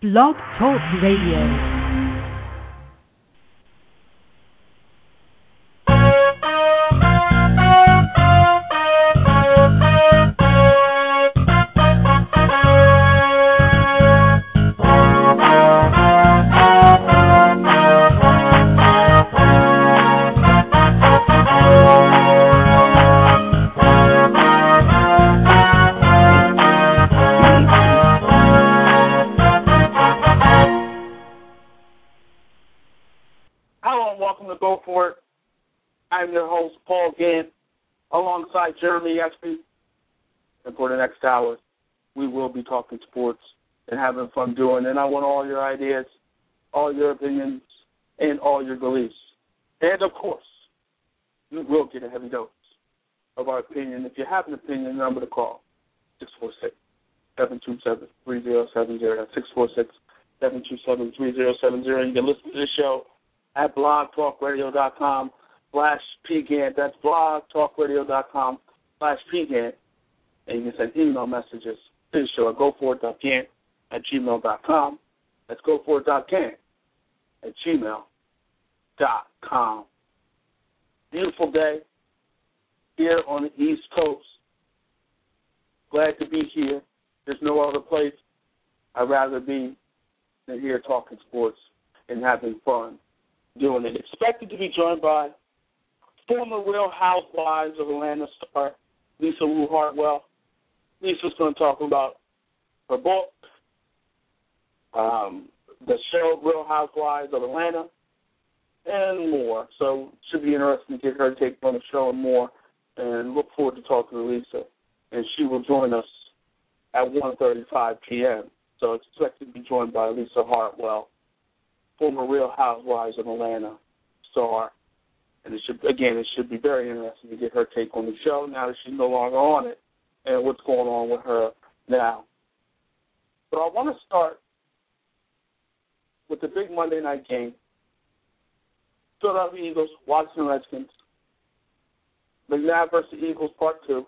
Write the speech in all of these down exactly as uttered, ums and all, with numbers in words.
Blog Talk Radio. I'm your host, Paul Gant, alongside Jeremy Espy. And for the next hour, we will be talking sports and having fun doing it. And I want all your ideas, all your opinions, and all your beliefs. And, of course, you will get a heavy dose of our opinion. If you have an opinion, number to call, six four six, seven two seven, three zero seven zero. That's six four six, seven two seven, three zero seven zero. You can listen to the show at blog talk radio dot com. Slash PGant. That's blogtalkradio.com slash PGant. And you can send email messages to the show at goforward.gant at gmail dot com. That's goforward.gant at gmail dot com. Beautiful day here on the East Coast. Glad to be here. There's no other place I'd rather be than here talking sports and having fun doing it. Expected to be joined by former Real Housewives of Atlanta star Lisa Wu Hartwell. Lisa's going to talk about her book, um, the show Real Housewives of Atlanta, and more. So it should be interesting to get her take on the show and more, and look forward to talking to Lisa. And she will join us at one thirty-five p.m. So it's expected to be joined by Lisa Hartwell, former Real Housewives of Atlanta star. And it should, again, it should be very interesting to get her take on the show now that she's no longer on it and what's going on with her now. But I want to start with the big Monday night game. Philadelphia Eagles, Washington Redskins. McNabb versus Eagles, part two.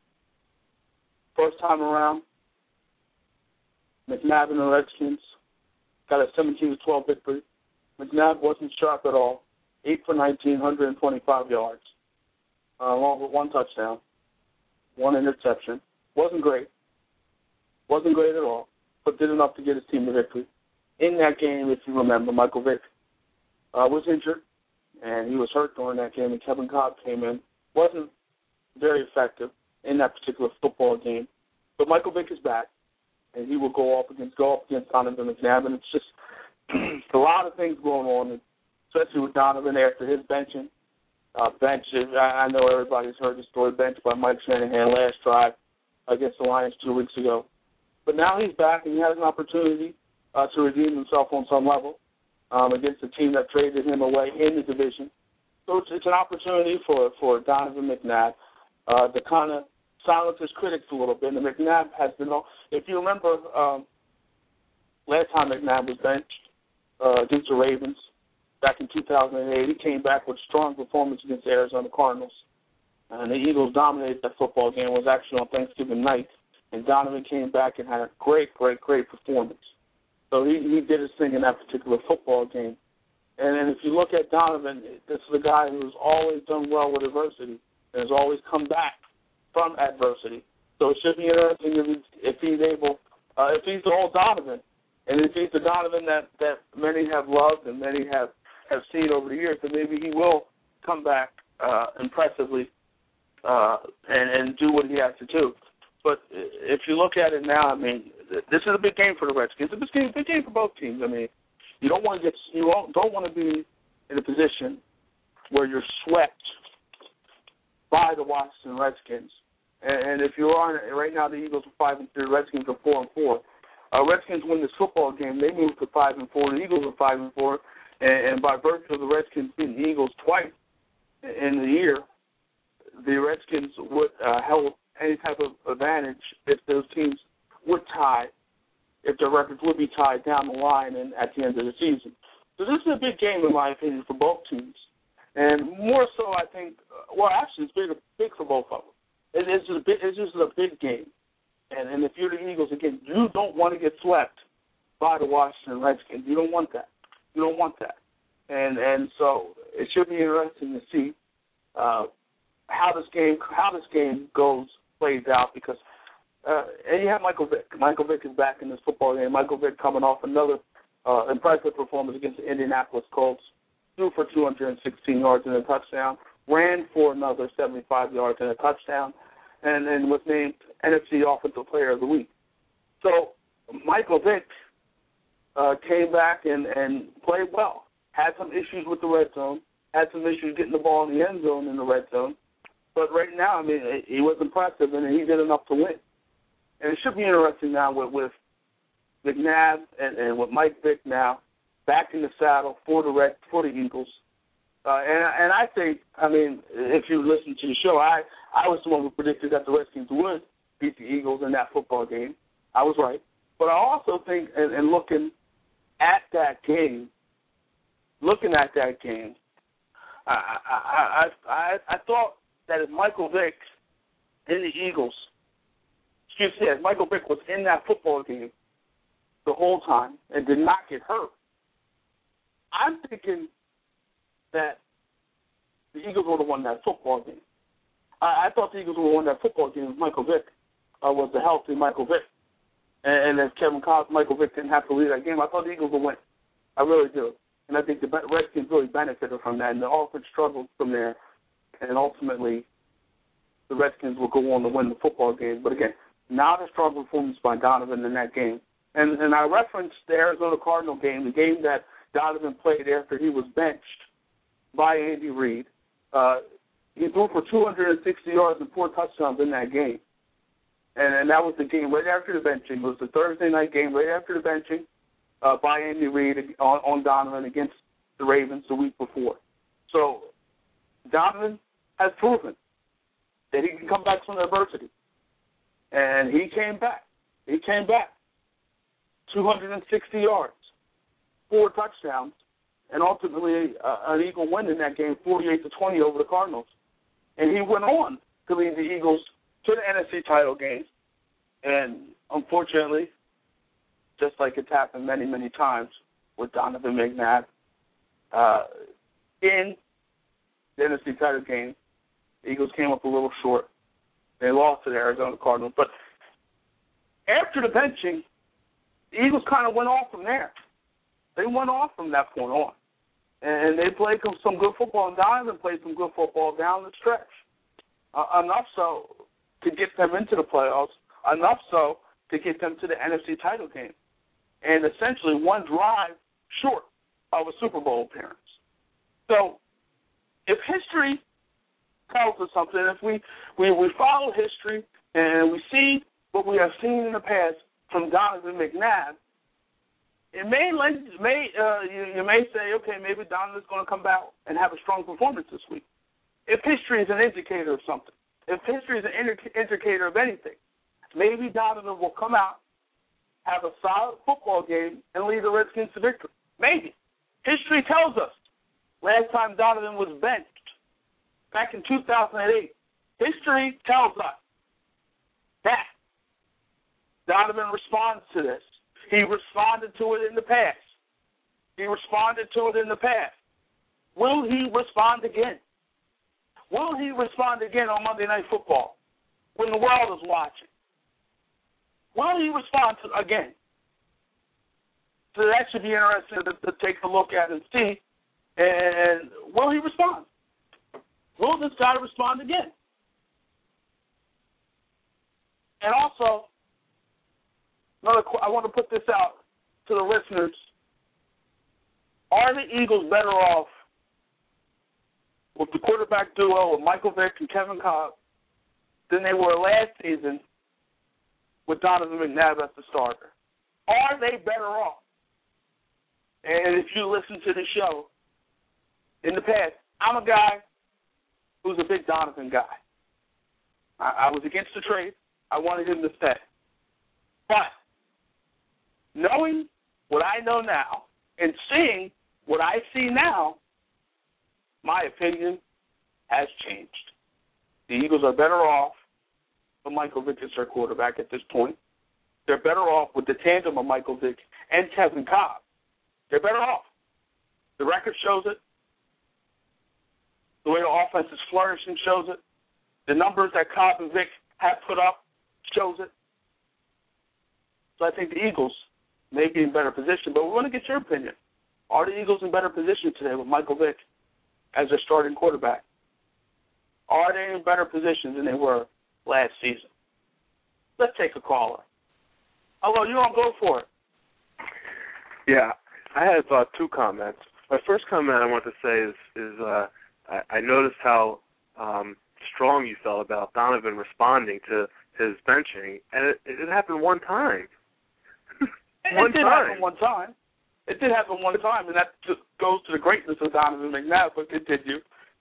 First time around, McNabb and the Redskins got a seventeen to twelve victory. McNabb wasn't sharp at all. eight for nineteen, one hundred twenty-five yards, uh, along with one touchdown, one interception. Wasn't great. Wasn't great at all, but did enough to get his team the victory. In that game, if you remember, Michael Vick uh, was injured, and he was hurt during that game, and Kevin Cobb came in. Wasn't very effective in that particular football game. But Michael Vick is back, and he will go up against, go up against Donovan McNabb, and it's just a lot of things going on, especially with Donovan after his benching. Uh, bench, I, I know everybody's heard the story, benched by Mike Shanahan last drive against the Lions two weeks ago. But now he's back, and he has an opportunity uh, to redeem himself on some level um, against a team that traded him away in the division. So it's, it's an opportunity for, for Donovan McNabb uh, to kind of silence his critics a little bit. And McNabb has been, if you remember, um, last time McNabb was benched uh, against the Ravens, back in two thousand eight, he came back with a strong performance against the Arizona Cardinals. And the Eagles dominated that football game. It was actually on Thanksgiving night. And Donovan came back and had a great, great, great performance. So he, he did his thing in that particular football game. And then if you look at Donovan, this is a guy who's always done well with adversity and has always come back from adversity. So it should be interesting if he's, if he's able, uh, if he's the old Donovan. And if he's the Donovan that, that many have loved and many have have seen over the years, that maybe he will come back uh, impressively uh, and, and do what he has to do. But if you look at it now, I mean, this is a big game for the Redskins. It's a big game, big game for both teams. I mean, you don't want to get you don't, don't want to be in a position where you're swept by the Washington Redskins. And, and if you are right now, the Eagles are five and three, the Redskins are four and four. Uh, Redskins win this football game, they move to five and four. The Eagles are five and four. And by virtue of the Redskins beating the Eagles twice in the year, the Redskins would uh, held any type of advantage if those teams would tie, if their records would be tied down the line and at the end of the season. So this is a big game, in my opinion, for both teams. And more so, I think, well, actually, it's big, big for both of them. It, it's, just a big, it's just a big game. And, and if you're the Eagles, again, you don't want to get swept by the Washington Redskins. You don't want that. You don't want that. And and so it should be interesting to see uh, how this game how this game goes plays out because uh, and you have Michael Vick. Michael Vick is back in this football game. Michael Vick coming off another uh, impressive performance against the Indianapolis Colts. Threw for two hundred sixteen yards and a touchdown. Ran for another seventy-five yards and a touchdown. And then was named N F C Offensive Player of the Week. So Michael Vick uh, came back and, and played well. Had some issues with the red zone. Had some issues getting the ball in the end zone in the red zone. But right now, I mean, he was impressive, and he did enough to win. And it should be interesting now with, with McNabb and, and with Mike Vick now back in the saddle for the Red for the Eagles. Uh, and and I think, I mean, if you listen to the show, I, I was the one who predicted that the Redskins would beat the Eagles in that football game. I was right. But I also think, and, and looking at that game, looking at that game, I I, I I I thought that if Michael Vick and the Eagles, excuse me, if Michael Vick was in that football game the whole time and did not get hurt, I'm thinking that the Eagles would have won that football game. I, I thought the Eagles would have won that football game if Michael Vick uh, was the healthy Michael Vick. And, and if Kevin Collins, Michael Vick didn't have to lead that game, I thought the Eagles would win. I really do. And I think the Redskins really benefited from that. And the offense struggled from there. And ultimately, the Redskins will go on to win the football game. But again, not a strong performance by Donovan in that game. And, and I referenced the Arizona Cardinal game, the game that Donovan played after he was benched by Andy Reid. Uh, he threw for two hundred sixty yards and four touchdowns in that game. And, and that was the game right after the benching. It was the Thursday night game right after the benching uh, by Andy Reid on, on Donovan against the Ravens the week before. So Donovan has proven that he can come back from adversity. And he came back. He came back. two hundred sixty yards, four touchdowns, and ultimately uh, an Eagle win in that game, forty-eight to twenty over the Cardinals. And he went on to lead the Eagles to the N F C title game. And unfortunately, just like it's happened many, many times with Donovan McNabb, uh, in the N F C title game, the Eagles came up a little short. They lost to the Arizona Cardinals. But after the benching, the Eagles kind of went off from there. They went off from that point on. And they played some good football, and Donovan played some good football down the stretch. Uh, enough so to get them into the playoffs, enough so to get them to the N F C title game. And essentially one drive short of a Super Bowl appearance. So if history tells us something, if we, we, we follow history and we see what we have seen in the past from Donovan McNabb, it may lend, may uh, you, you may say, okay, maybe Donovan's going to come out and have a strong performance this week. If history is an indicator of something, if history is an indicator of anything, maybe Donovan will come out, have a solid football game, and lead the Redskins to victory. Maybe. History tells us last time Donovan was benched, back in two thousand eight, history tells us that Donovan responds to this. He responded to it in the past. He responded to it in the past. Will he respond again? Will he respond again on Monday Night Football when the world is watching? Will he respond to, again? So that should be interesting to, to take a look at and see. And will he respond? Will this guy respond again? And also, another, I want to put this out to the listeners. Are the Eagles better off with the quarterback duo of Michael Vick and Kevin Cobb than they were last season with Donovan McNabb as the starter? Are they better off? And if you listen to the show in the past, I'm a guy who's a big Donovan guy. I, I was against the trade. I wanted him to stay. But knowing what I know now and seeing what I see now, my opinion has changed. The Eagles are better off with Michael Vick as their quarterback at this point. they're better off with the tandem of Michael Vick and Kevin Kolb. They're better off. The record shows it. The way the offense is flourishing shows it. The numbers that Kolb and Vick have put up shows it. So I think the Eagles may be in better position, but we want to get your opinion. Are the Eagles in better position today with Michael Vick as their starting quarterback? Are they in better position than they were last season? Let's take a caller. Hello, you don't go for it. Yeah, I had uh, two comments. My first comment I want to say is, is uh, I, I noticed how um, strong you felt about Donovan responding to his benching, and it, it happened one time. one it did time. happen one time. It did happen one time, and that just goes to the greatness of Donovan McNabb, but continue.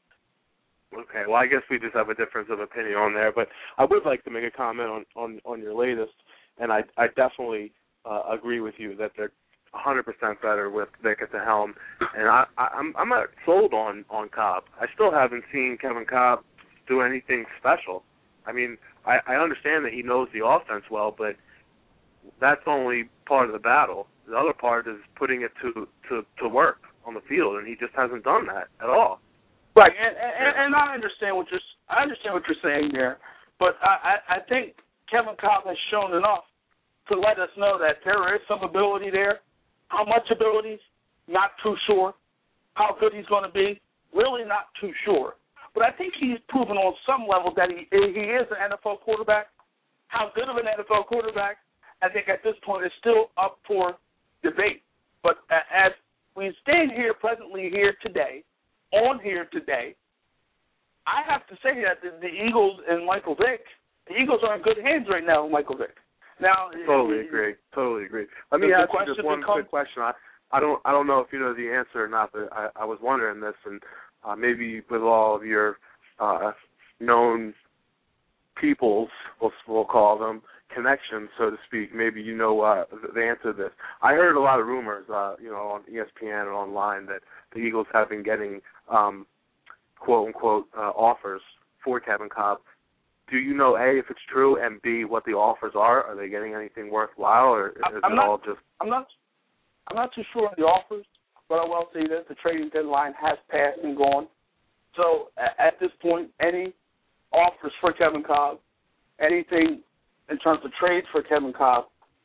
Okay, well, I guess we just have a difference of opinion on there, but I would like to make a comment on, on, on your latest, and I, I definitely uh, agree with you that they're one hundred percent better with Vick at the helm, and I, I, I'm I'm not sold on, on Kolb. I still haven't seen Kevin Kolb do anything special. I mean, I, I understand that he knows the offense well, but that's only part of the battle. The other part is putting it to, to, to work on the field, and he just hasn't done that at all. Right, and, and, and I understand what you're I understand what you're saying there, but I, I, I think Kevin Kolb has shown enough to let us know that there is some ability there. How much ability? Not too sure. How good he's going to be? Really not too sure. But I think he's proven on some level that he he is an N F L quarterback. How good of an N F L quarterback? I think at this point is still up for debate. But as we stand here presently here today, on here today, I have to say that the, the Eagles and Michael Vick, the Eagles are in good hands right now with Michael Vick. Now, totally agree. Totally agree. Let me ask you just one becomes, quick question. I, I don't I don't know if you know the answer or not, but I, I was wondering this, and uh, maybe with all of your uh, known peoples, we'll, we'll call them, connections, so to speak, maybe you know uh, the answer to this. I heard a lot of rumors, uh, you know, on E S P N and online that the Eagles have been getting um, quote-unquote uh, offers for Kevin Kolb. Do you know, A, if it's true, and B, what the offers are? Are they getting anything worthwhile, or is I'm it not, all just... I'm not I'm not too sure on the offers, but I will say that the trading deadline has passed and gone. So at this point, any offers for Kevin Kolb, anything in terms of trades for Kevin Kolb,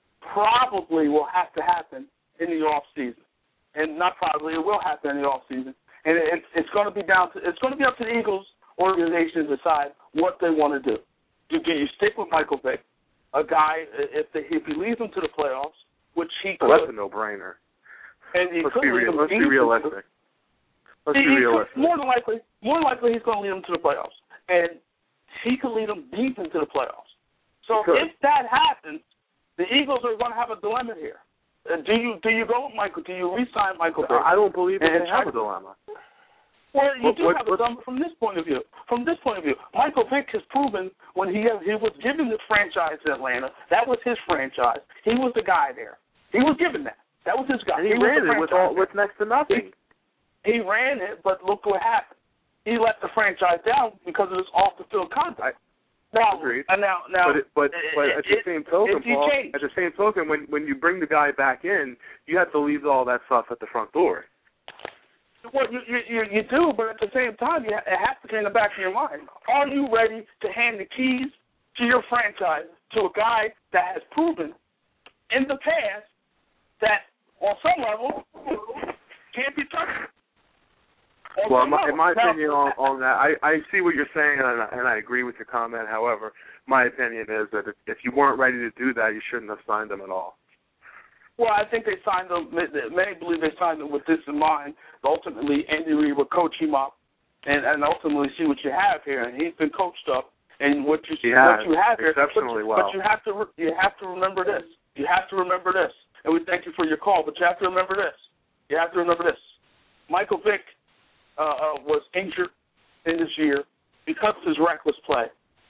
probably will have to happen in the off season, and not probably, it will happen in the off season. And it, it's going to be down to it's going to be up to the Eagles organization to decide what they want to do. Do you stick with Michael Vick, a guy if they, if he leads them to the playoffs, which he could? Well, that's a no-brainer. And he let's could be, lead real, them let's be realistic. Let's he, be realistic. Could, more than likely, more than likely, he's going to lead them to the playoffs, and he could lead them deep into the playoffs. So if that happens, the Eagles are going to have a dilemma here. Uh, do you do you go with Michael? Do you re-sign Michael Vick? I don't believe that they have a to, dilemma. Well, you what, do what, have a dilemma from this point of view. From this point of view, Michael Vick has proven when he he was given the franchise in Atlanta, that was his franchise. He was the guy there. He was given that. That was his guy. And he, he ran was it with all with next to nothing. He, he ran it, but look what happened. He let the franchise down because of his off-the-field conduct. Now, Agreed. Uh, now, now, but it, but, but at the it, same token, Paul, changed. at the same token, when when you bring the guy back in, you have to leave all that stuff at the front door. Well, you, you you do, but at the same time, you ha- it has to be in the back of your mind. Are you ready to hand the keys to your franchise to a guy that has proven in the past that, on some level, can't be touched? On Well, in my, in my now, opinion on, on that, I, I see what you're saying, and I, and I agree with your comment. However, my opinion is that if, if you weren't ready to do that, you shouldn't have signed him at all. Well, I think they signed them. Many believe they signed them with this in mind. Ultimately, Andy Reid would coach him up, and, and ultimately see what you have here. And he's been coached up, and what you he what has, you have here. exceptionally but, well. But you have to you have to remember this. You have to remember this. And we thank you for your call. But you have to remember this. You have to remember this. Michael Vick uh, uh, was injured in this year because of his reckless play.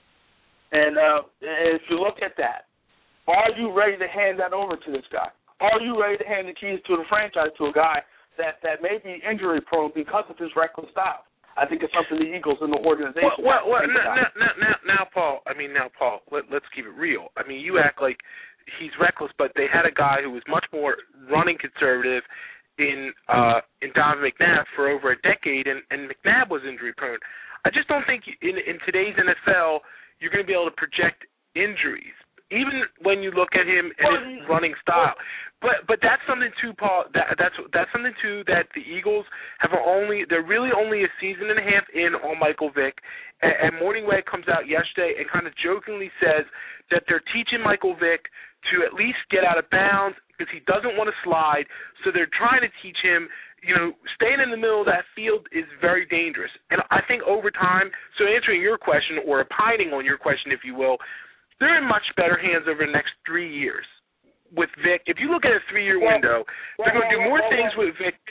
And uh, if you look at that, are you ready to hand that over to this guy? Are you ready to hand the keys to the franchise to a guy that, that may be injury prone because of his reckless style? I think it's something the Eagles and the organization. Well, well, well now, now, now, now, Paul. I mean, now, Paul. Let, let's keep it real. I mean, you act like he's reckless, but they had a guy who was much more running conservative in uh, in Donovan McNabb for over a decade, and, and McNabb was injury prone. I just don't think in, in today's N F L you're going to be able to project injuries, even when you look at him and his running style. But but that's something too, Paul. That, that's that's something too that the Eagles have only. They're really only a season and a half in on Michael Vick. And, and Morningweg comes out yesterday and kind of jokingly says that they're teaching Michael Vick to at least get out of bounds because he doesn't want to slide. So they're trying to teach him, you know, staying in the middle of that field is very dangerous. And I think over time, so answering your question or opining on your question, if you will, they're in much better hands over the next three years with Vic. If you look at a three-year well, window, they're well, going to do well, more well, things well, with Vic.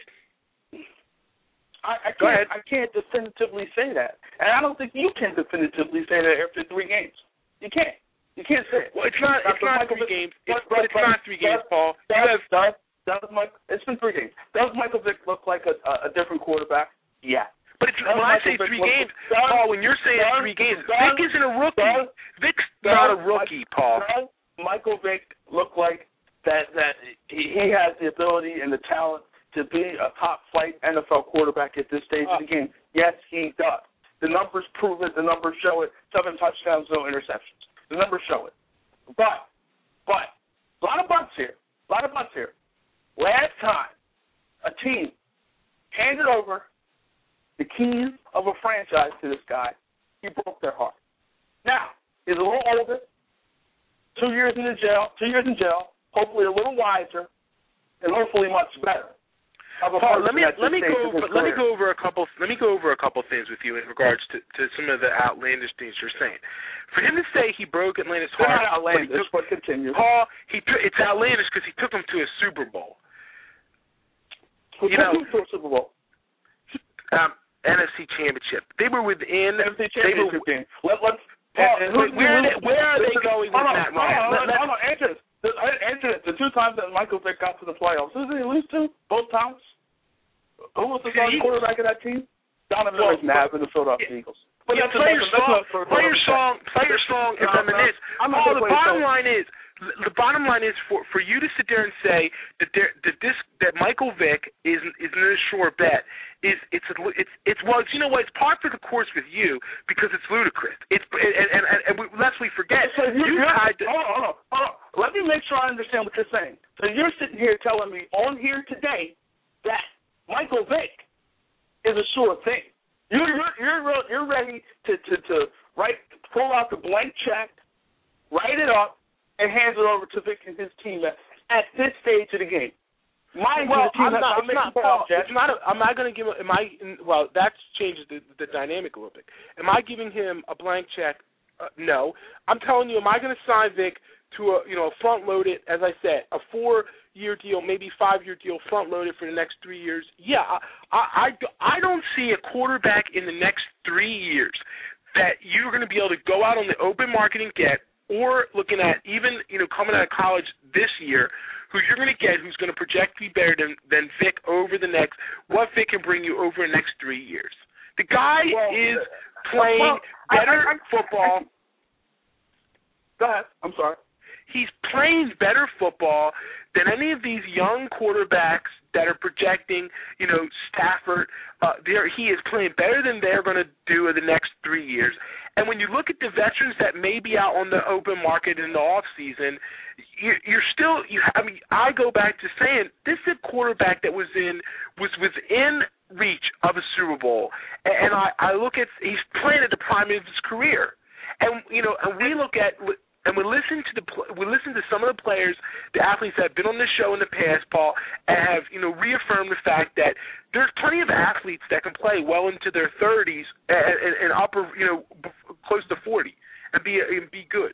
I, I Go can't. ahead. I can't definitively say that, and I don't think you can definitively say that after three games. You can't. You can't say it. Well, it's not. It's not Michael three Vick, games. but, It's, but, but it's but, not three games, does, Paul. Does, You have. does, does Mike, it's been three games. Does Michael Vick look like a, a, a different quarterback? Yeah. But it's, does when I Michael say Vick three look, games, does, Paul, when you're saying does, three games, does, Vic isn't a rookie. Does, Vic's does, not a rookie, Paul. Does Michael Vick look like that? That he, he has the ability and the talent to be a top flight N F L quarterback at this stage uh, of the game? Yes, he does. The numbers prove it. The numbers show it. Seven touchdowns, no interceptions. The numbers show it. But, but, a lot of buts here. A lot of buts here. Last time a team handed over the keys of a franchise to this guy, he broke their heart. Now, he's a little older, two years in the jail, two years in jail, hopefully a little wiser, and hopefully much better. Paul, let me let me go over, let me go over a couple let me go over a couple things with you in regards to, to some of the outlandish things you're saying. For him to say he broke Atlanta's They're heart, not outlandish, but, but continue. Paul, he it's outlandish because he took him to a Super Bowl. Who you took know, him to a Super Bowl? Um, N F C Championship. They were within. N F C Championship game. Let, let's. Paul, and, where, and where, are they, where are they going with that, Ryan? Hold on, hold on, answer this. Answer this. The two times that Michael Vick got to the playoffs, who did he lose to? Both times? Who was the starting quarterback of that team? Donovan well, McNabb in the Philadelphia yeah, Eagles. But yeah, play your song, play your song, play your song, and reminisce. Oh, the bottom line is, the bottom line is for for you to sit there and say that there that this that Michael Vick is is an assured bet is it's it's it's well, you know what, it's par for the course with you because it's ludicrous. It's and and, and, and we, lest we forget, so you, you tied to, hold on, hold on, hold on. Let me make sure I understand what you're saying. So you're sitting here telling me on here today that Michael Vick is a sure thing. You're you're you're, you're ready to, to, to write pull out the blank check, write it up, and hand it over to Vick and his team at, at this stage of the game. Mind well, you, the team I'm has not. not It's not. Paul, it's not. A, I'm not going to give. Am I? Well, that changes the, the dynamic a little bit. Am I giving him a blank check? Uh, no. I'm telling you. Am I going to sign Vick to a you know front loaded, as I said, a four year deal, maybe five year deal, front loaded for the next three years? Yeah. I, I, I, I don't see a quarterback in the next three years that you're going to be able to go out on the open market and get, or looking at even, you know, coming out of college this year, who you're going to get who's going to project to be better than, than Vick over the next, what Vick can bring you over the next three years. The guy well, is playing well, better I, I, I, football. I, go ahead. I'm sorry. He's playing better football than any of these young quarterbacks that are projecting, you know, Stafford. Uh, he is playing better than they're going to do in the next three years. And when you look at the veterans that may be out on the open market in the off season, you're, you're still. You, I mean, I go back to saying this is a quarterback that was in was within reach of a Super Bowl, and, and I, I look at he's playing at the prime of his career, and you know, and we look at. And we listen to the we listen to some of the players, the athletes that have been on this show in the past, Paul, and have you know reaffirmed the fact that there's plenty of athletes that can play well into their thirties and, and, and upper you know close to forty and be and be good.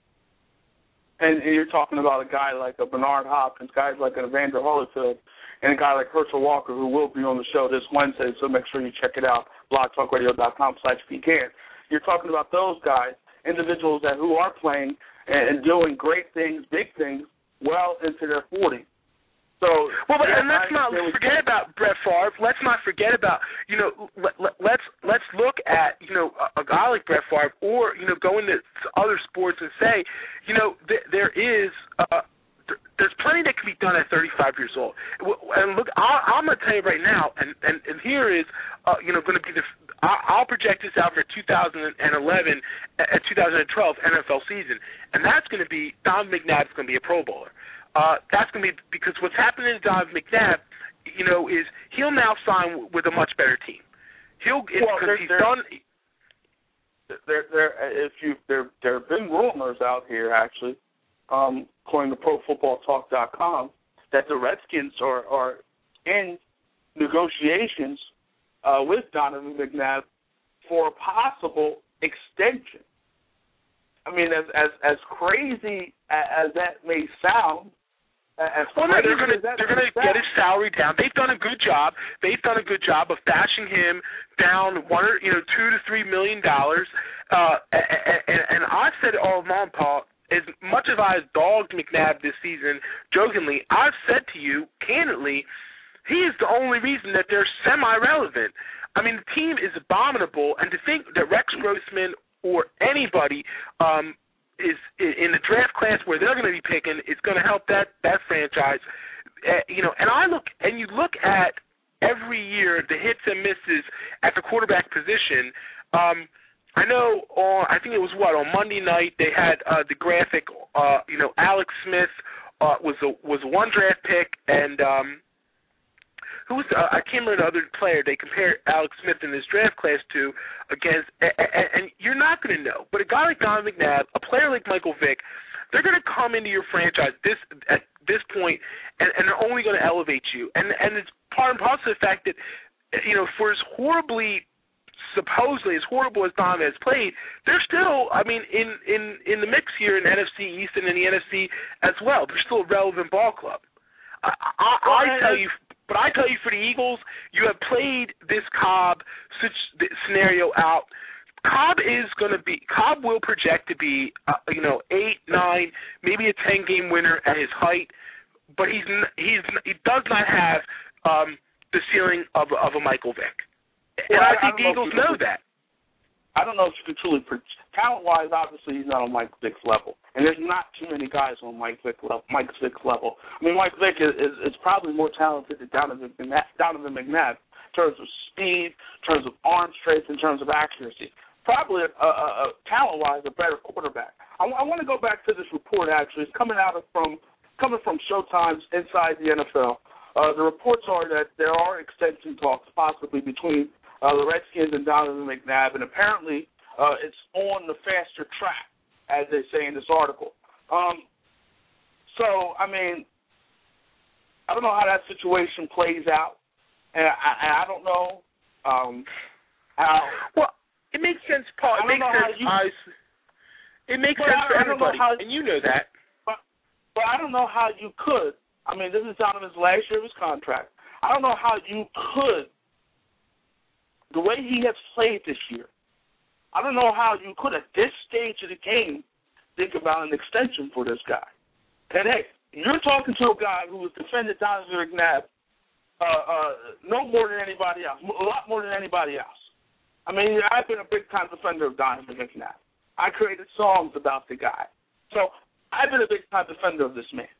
And, and you're talking about a guy like a Bernard Hopkins, guys like an Evander Holyfield, and a guy like Herschel Walker, who will be on the show this Wednesday. So make sure you check it out, blog talk radio dot com slash pecan. You're talking about those guys. Individuals that who are playing and, and doing great things, big things, well into their forties. So Well, but, yeah, and let's not forget about Brett Favre. Let's not forget about, you know, let, let, let's let's look at, you know, a, a guy like Brett Favre, or, you know, go into other sports and say, you know, th- there is, uh, th- there's plenty that can be done at thirty-five years old. And look, I'll, I'm going to tell you right now, and, and, and here is, uh, you know, going to be the, I'll project this out for two thousand eleven and two thousand twelve N F L season, and that's going to be, Donovan McNabb is going to be a Pro Bowler. Uh, that's going to be because what's happening to Donovan McNabb, you know, is he'll now sign with a much better team. He'll because well, he's there, done. There, there, if you there, there have been rumors out here actually, um, according to Pro Football Talk dot com, that the Redskins are are in negotiations uh, with Donovan McNabb for a possible extension. I mean, as as as crazy as that may sound. As well, no, they're going to they're going to get his salary down. They've done a good job. They've done a good job of bashing him down one, or, you know, two to three million dollars. Uh, and, and, and I've said all along, Paul, as much as I dogged McNabb this season, jokingly, I've said to you candidly, he is the only reason that they're semi-relevant. I mean, the team is abominable, and to think that Rex Grossman or anybody. Um, is in the draft class where they're going to be picking, it's going to help that, that franchise. Uh, you know, and I look, and you look at every year the hits and misses at the quarterback position. Um, I know on, I think it was what, on Monday night they had uh, the graphic, uh, you know, Alex Smith uh, was a, was one draft pick, and um, who was, uh, I can't remember the other player they compared Alex Smith in this draft class to against, and, and, and you're not going to know. But a guy like Donovan McNabb, a player like Michael Vick, they're going to come into your franchise this at this point, and, and they're only going to elevate you. And and it's part and parcel of the fact that, you know, for as horribly, supposedly as horrible as Donovan has played, they're still, I mean, in, in, in the mix here in the N F C East and in the N F C as well. They're still a relevant ball club. I, I, I tell you. But I tell you, for the Eagles, you have played this Cobb scenario out. Cobb is going to be – Cobb will project to be, uh, you know, eight, nine, maybe a ten-game winner at his height, but he's he's he does not have um, the ceiling of of a Michael Vick. And well, I, I think the Eagles know, know that. I don't know if you can truly – talent-wise, obviously, he's not on Mike Vick's level. And there's not too many guys on Mike Vick level, Mike Vick's level. I mean, Mike Vick is, is, is probably more talented than Donovan McNabb, Donovan McNabb in terms of speed, in terms of arm strength, in terms of accuracy. Probably, uh, uh, talent-wise, a better quarterback. I, I want to go back to this report, actually. It's coming out of from coming from Showtime's Inside the N F L. Uh, the reports are that there are extension talks possibly between uh, the Redskins and Donovan McNabb, and apparently uh, it's on the faster track, as they say in this article. Um, so, I mean, I don't know how that situation plays out, and I, and I don't know um, how. Well, it makes sense, Paul. It makes sense. You, I, it makes sense for everybody, how, and you know that. But, but I don't know how you could. I mean, this is Donovan's last year of his contract. I don't know how you could, the way he has played this year, I don't know how you could, at this stage of the game, think about an extension for this guy. And, hey, you're talking to a guy who has defended Donovan McNabb uh, uh, no more than anybody else, a lot more than anybody else. I mean, I've been a big-time defender of Donovan McNabb. I created songs about the guy. So I've been a big-time defender of this man.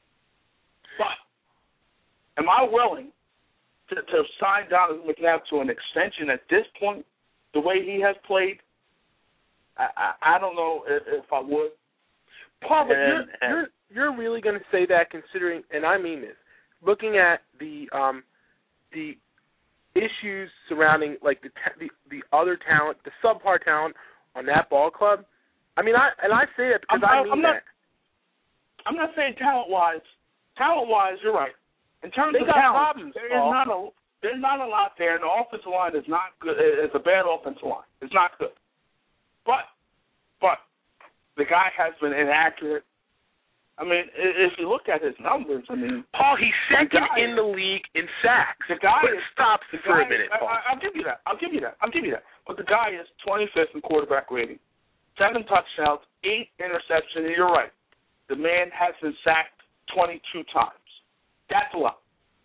But am I willing to, to sign Donovan McNabb to an extension at this point, the way he has played? I, I, I don't know if, if I would. Paul, but and, you're, and, you're you're really going to say that, considering, and I mean this, looking at the um, the issues surrounding like the, the the other talent, the subpar talent on that ball club. I mean, I and I say that because I'm, I mean I'm not, that. I'm not saying talent wise. Talent wise, you're right. In terms they of got talent, problems, there Paul. is not a there's not a lot there, and the offensive line is not good. It's a bad offensive line. It's not good. But but the guy has been inaccurate. I mean, if you look at his numbers, I mean, Paul, he's second guy, in the league in sacks. The guy but is, stop the for guy, a minute, Paul. I, I'll give you that. I'll give you that. I'll give you that. But the guy is twenty-fifth in quarterback rating, seven touchdowns, eight interceptions. And you're right. The man has been sacked twenty-two times. That's a lot.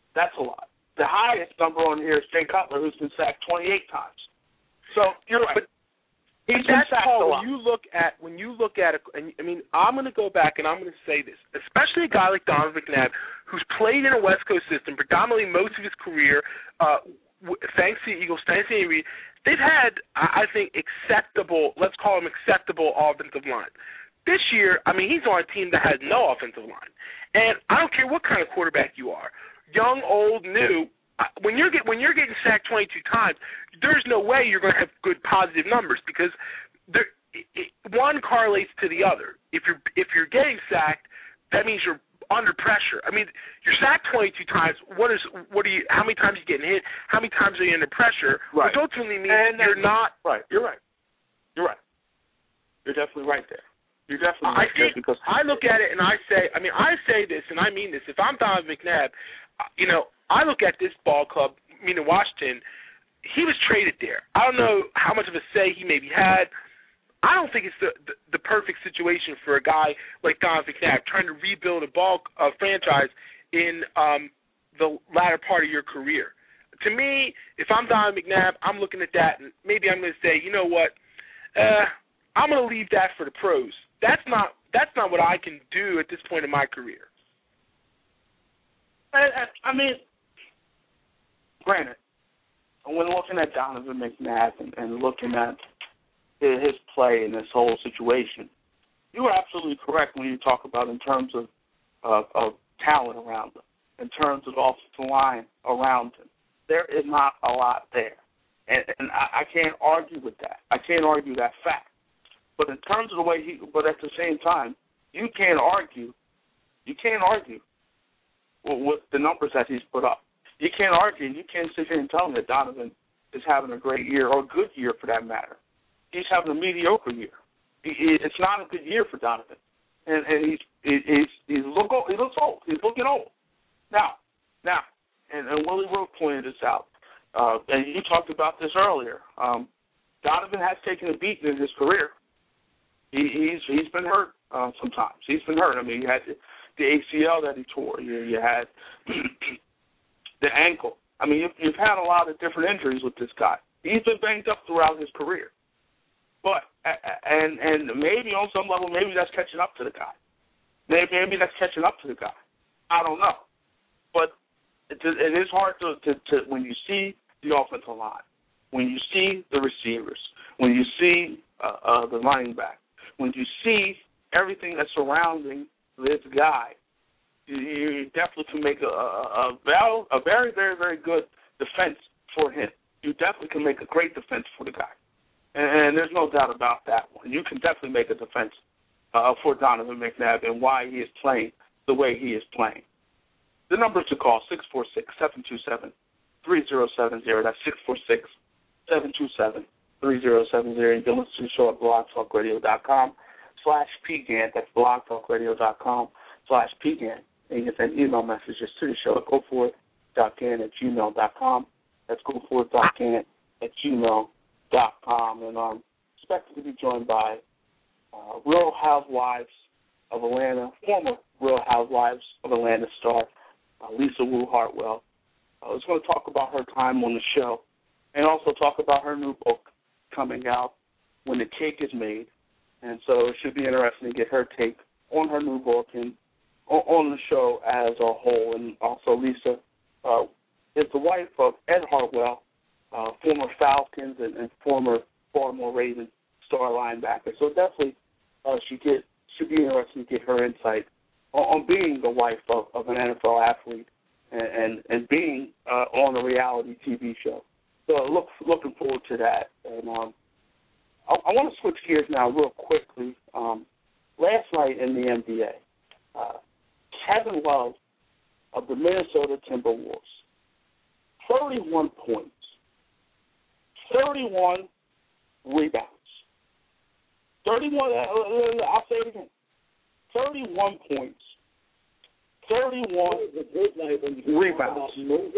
That's a lot. The highest number on here is Jay Cutler, who's been sacked twenty-eight times. So you're right. But He's that's sacked Paul, a lot. when you look at when you look at it, and I mean, I'm going to go back and I'm going to say this, especially a guy like Donovan McNabb, who's played in a West Coast system predominantly most of his career, uh, w- thanks to the Eagles, thanks to Andy Reid. They've had, I think, acceptable, let's call them acceptable offensive line. This year, I mean, he's on a team that has no offensive line, and I don't care what kind of quarterback you are, young, old, new. When you're get, when you're getting sacked twenty-two times, there's no way you're going to have good positive numbers because there, it, one correlates to the other. If you're if you're getting sacked, that means you're under pressure. I mean, you're sacked twenty-two times. What is what are you? How many times are you getting hit? How many times are you under pressure? Right. Which ultimately means and you're not right. You're right. You're right. You're definitely right there. You're definitely I right think there because I look at it and I say, I mean, I say this and I mean this. If I'm Donovan McNabb, you know, I look at this ball club, meaning Washington, he was traded there. I don't know how much of a say he maybe had. I don't think it's the, the, the perfect situation for a guy like Donovan McNabb trying to rebuild a ball a franchise in um, the latter part of your career. To me, if I'm Donovan McNabb, I'm looking at that and maybe I'm going to say, you know what, uh, I'm going to leave that for the pros. That's not that's not what I can do at this point in my career. I, I, I mean, granted, when looking at Donovan McNabb and, and looking at his play in this whole situation, you are absolutely correct when you talk about in terms of, of, of talent around him, in terms of offensive line around him. There is not a lot there. And, and I, I can't argue with that. I can't argue that fact. But in terms of the way he, but at the same time, you can't argue, you can't argue with, with the numbers that he's put up. You can't argue, you can't sit here and tell me that Donovan is having a great year or a good year for that matter. He's having a mediocre year. He, he, it's not a good year for Donovan, and, and he's he, he's he's look he looks old. He's looking old. Now, now, and, and Willie Rowe pointed this out, uh, and you talked about this earlier. Um, Donovan has taken a beating in his career. He, he's he's been hurt uh, sometimes. He's been hurt. I mean, you had the, the A C L that he tore. You, you had the ankle. I mean, you've, you've had a lot of different injuries with this guy. He's been banged up throughout his career. But and and maybe on some level, maybe that's catching up to the guy. Maybe maybe that's catching up to the guy. I don't know. But it, it is hard to, to, to when you see the offensive line, when you see the receivers, when you see uh, uh, the running back, when you see everything that's surrounding this guy, you, you definitely can make a, a, a, a very, very, very good defense for him. You definitely can make a great defense for the guy. And, and there's no doubt about that one. You can definitely make a defense uh, for Donovan McNabb and why he is playing the way he is playing. The numbers to call, six four six, seven two seven, three zero seven zero. That's six four six, seven two seven, three zero seven zero. You can listen to the show at blogtalkradio.com slash PGAN. That's blogtalkradio.com slash PGAN. And you can send email messages to the show at goforth.gan at gmail.com. That's goforth.gan at gmail.com. And I'm expected to be joined by uh, Real Housewives of Atlanta, former Real Housewives of Atlanta star, uh, Lisa Wu Hartwell. I was going to talk about her time on the show and also talk about her new book coming out, When the Cake is Made. And so it should be interesting to get her take on her new book and on the show as a whole. And also Lisa uh, is the wife of Ed Hartwell, uh, former Falcons and, and former Baltimore Ravens star linebacker. So definitely uh, she get, should be interesting to get her insight on, on being the wife of, of an N F L athlete and, and, and being uh, on a reality T V show. So look, looking forward to that. And um, I, I want to switch gears now real quickly. Um, last night in the N B A, uh, Kevin Love of the Minnesota Timberwolves, thirty-one points, thirty-one rebounds, thirty-one, uh, I'll say it again, thirty-one points, thirty-one rebounds.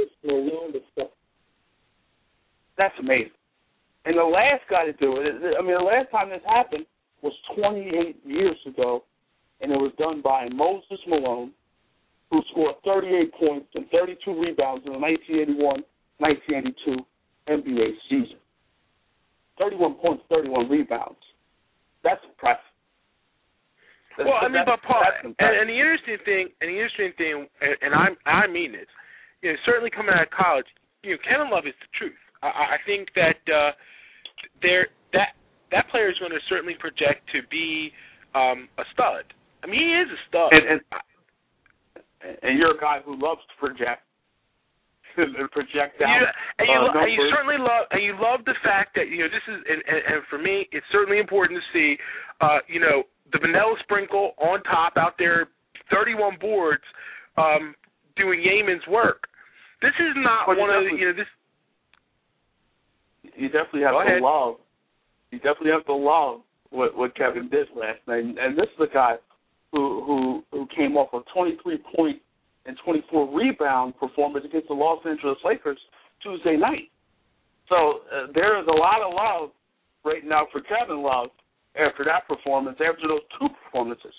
That's amazing. And the last guy to do it, I mean, the last time this happened was twenty-eight years ago, and it was done by Moses Malone, who scored thirty-eight points and thirty-two rebounds in the nineteen eighty-one nineteen eighty-two N B A season. thirty-one points, thirty-one rebounds. That's impressive. That's, well, I mean, but Paul, and, and the interesting thing, and the interesting thing, and, and I, I mean this, you know, certainly coming out of college, you know, Kevin Love is the truth. I, I think that uh, there that that player is going to certainly project to be um, a stud. I mean, he is a stud. And, and, and you're a guy who loves to project. And project out. Yeah, and you, uh, and you certainly love, and you love the fact that, you know, this is, and, and, and for me, it's certainly important to see, uh, you know, the vanilla sprinkle on top out there, thirty-one boards, um, doing Yemen's work. This is not but one you of the, you know, this. You definitely have Go to ahead. love. You definitely have to love what, what Kevin did last night, and, and this is a guy who who who came off a twenty-three point and twenty-four rebound performance against the Los Angeles Lakers Tuesday night. So uh, there is a lot of love right now for Kevin Love after that performance, after those two performances.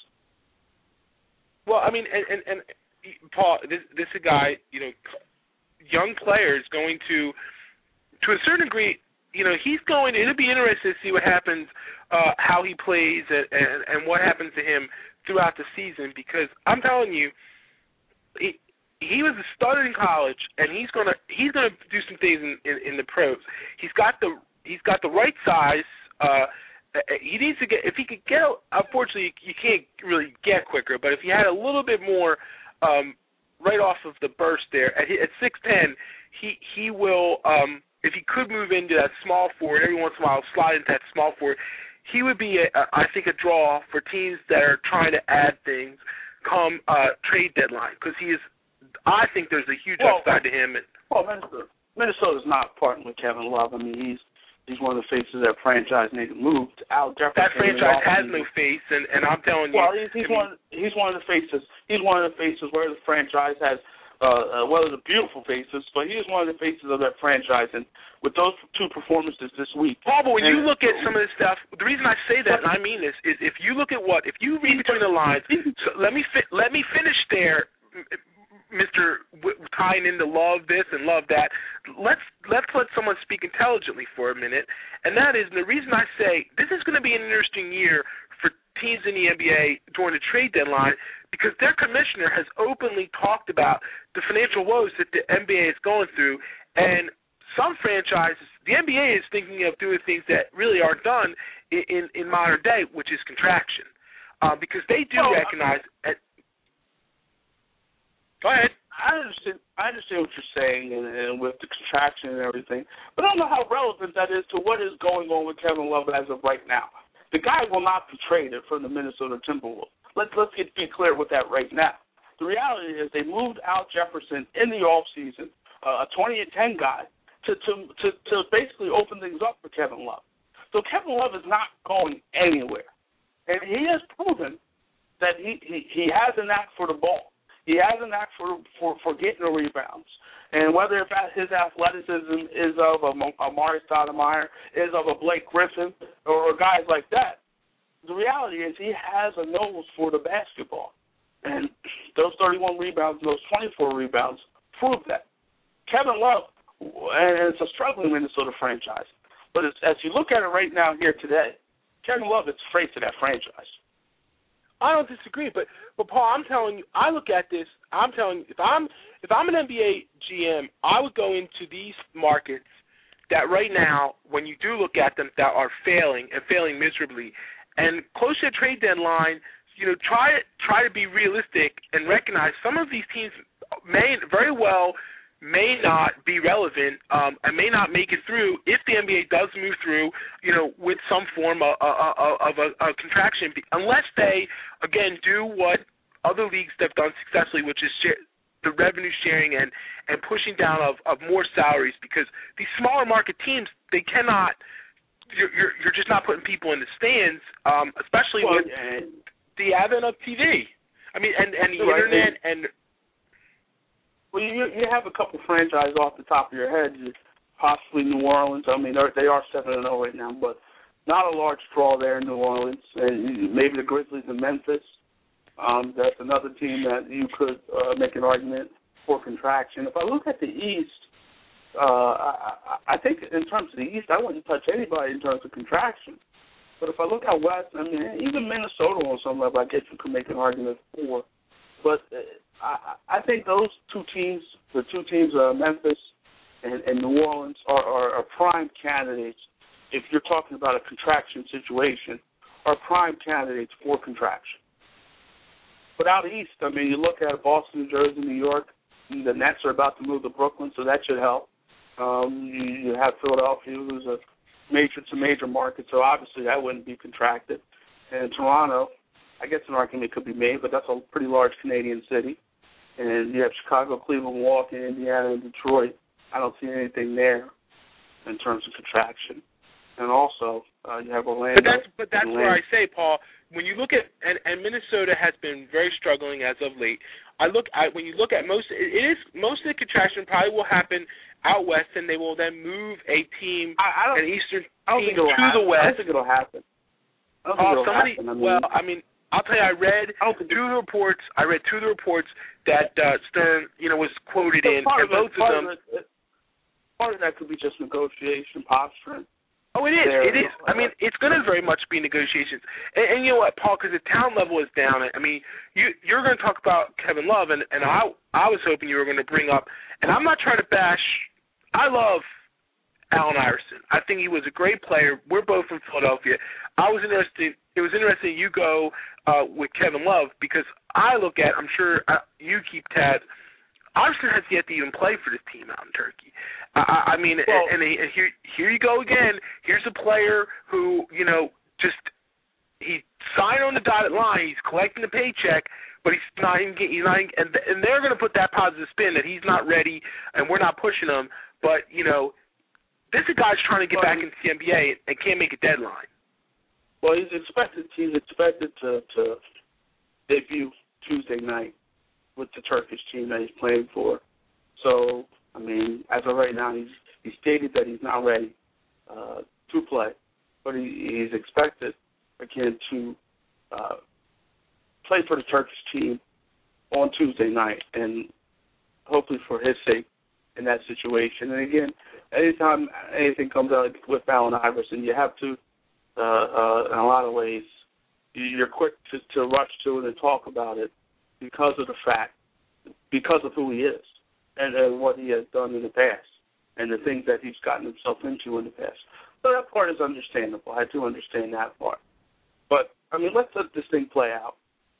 Well, I mean, and, and, and Paul, this this is a guy, you know, young players going to, to a certain degree, you know, he's going, it'll be interesting to see what happens, uh, how he plays and, and, and what happens to him throughout the season, because I'm telling you, He, he was a stud in college, and he's gonna he's gonna do some things in, in, in the pros. He's got the he's got the right size. Uh, he needs to get if he could get. Unfortunately, you can't really get quicker, but if he had a little bit more um, right off of the burst there at at six ten, he he will. Um, if he could move into that small forward every once in a while, slide into that small forward, he would be, a, a, I think, a draw for teams that are trying to add things come uh, trade deadline, because he is, I think there's a huge well, upside to him. Well, Minnesota, Minnesota's not parting with Kevin Love. I mean, he's he's one of the faces of that franchise needed moved. Al Jefferson. That franchise has no face, and, and I'm telling you. Well, he's, he's I mean, one. He's one of the faces. He's one of the faces where the franchise has. Uh, uh, well, the beautiful faces, but he is one of the faces of that franchise, and with those two performances this week. Paul, but when and, you look at some of this stuff, the reason I say that, and I mean this, is if you look at what, if you read between the lines, so let me fi- let me finish there, Mister W- tying into love this and love that. Let's let's let someone speak intelligently for a minute, and that is, and the reason I say this is going to be an interesting year for teams in the N B A during the trade deadline, because their commissioner has openly talked about the financial woes that the N B A is going through, and some franchises, the N B A is thinking of doing things that really aren't done in, in, in modern day, which is contraction, uh, because they do well, recognize. At, go ahead. I understand. I understand what you're saying, and, and with the contraction and everything, but I don't know how relevant that is to what is going on with Kevin Love as of right now. The guy will not be traded from the Minnesota Timberwolves. Let's let's get be clear with that right now. The reality is they moved Al Jefferson in the offseason, uh, a twenty and ten guy, to, to to to basically open things up for Kevin Love. So Kevin Love is not going anywhere, and he has proven that he he, he has a knack for the ball. He has a knack for for, for getting the rebounds. And whether if his athleticism is of a, a Amari Stoudemire, is of a Blake Griffin, or guys like that, the reality is he has a nose for the basketball. And those thirty-one rebounds, those twenty-four rebounds prove that. Kevin Love, and it's a struggling Minnesota franchise, but it's, as you look at it right now here today, Kevin Love is the face of that franchise. I don't disagree, but but Paul, I'm telling you, I look at this. I'm telling you, if I'm if I'm an N B A G M, I would go into these markets that right now, when you do look at them, that are failing and failing miserably, and close to the trade deadline, you know, try try to be realistic and recognize some of these teams may very well may not be relevant um, and may not make it through if the N B A does move through, you know, with some form of, of, of a, a contraction, unless they, again, do what other leagues have done successfully, which is share, the revenue sharing and, and pushing down of, of more salaries, because these smaller market teams, they cannot, you're, you're, you're just not putting people in the stands, um, especially well, with uh, the advent of T V. I mean, and, and the right. internet and Well, you you have a couple franchises off the top of your head, possibly New Orleans. I mean, they are seven and zero right now, but not a large draw there in New Orleans, and maybe the Grizzlies in Memphis. Um, that's another team that you could uh, make an argument for contraction. If I look at the East, uh, I, I think in terms of the East, I wouldn't touch anybody in terms of contraction. But if I look out West, I mean, even Minnesota on some level, I guess you could make an argument for. But I, I think those two teams, the two teams, uh, Memphis and, and New Orleans, are, are, are prime candidates. If you're talking about a contraction situation, are prime candidates for contraction. But out East, I mean, you look at Boston, New Jersey, New York, the Nets are about to move to Brooklyn, so that should help. Um, you, you have Philadelphia, who's a major to major market, so obviously that wouldn't be contracted. And Toronto, I guess an argument could be made, but that's a pretty large Canadian city. And you have Chicago, Cleveland, Milwaukee, Indiana, and Detroit. I don't see anything there in terms of contraction. And also, uh, you have Orlando. But that's but that's where I say, Paul, when you look at and, and Minnesota has been very struggling as of late. I look at when you look at most, it is most of the contraction probably will happen out west, and they will then move a team, I, I don't, an Eastern I don't team think it'll to happen. the west. I don't think it'll happen. I don't think Oh, it'll somebody. happen. I mean, well, I mean, I'll tell you, I read I don't think two of the reports. I read two of the reports that uh, Stern, you know, was quoted in, and of both it, of them. Of it, part of that could be just negotiation posturing. Oh, it is. There, It is. I mean, it's going to very much be negotiations. And, and you know what, Paul, because the talent level is down. I mean, you, you're going to talk about Kevin Love, and, and I, I was hoping you were going to bring up, and I'm not trying to bash, I love Allen Iverson. I think he was a great player. We're both from Philadelphia. I was interested, it was interesting you go uh, with Kevin Love, because I look at, I'm sure uh, you keep tabs, Iverson has yet to even play for this team out in Turkey. I, I mean, well, and, and here, here you go again. Here's a player who, you know, just he signed on the dotted line. He's collecting the paycheck, but he's not even getting. He's not, and and they're going to put that positive spin that he's not ready, and we're not pushing him. But you know, this is a guy's trying to get well, back into the N B A and can't make a deadline. Well, he's expected. He's expected to to debut Tuesday night with the Turkish team that he's playing for. So, I mean, as of right now, he's he stated that he's not ready uh, to play, but he, he's expected, again, to uh, play for the Turkish team on Tuesday night, and hopefully for his sake in that situation. And, again, anytime anything comes out with Allen Iverson, you have to, uh, uh, in a lot of ways, you're quick to, to rush to it and talk about it, because of the fact, because of who he is and, and what he has done in the past and the things that he's gotten himself into in the past. So that part is understandable. I do understand that part. But, I mean, let's let this thing play out.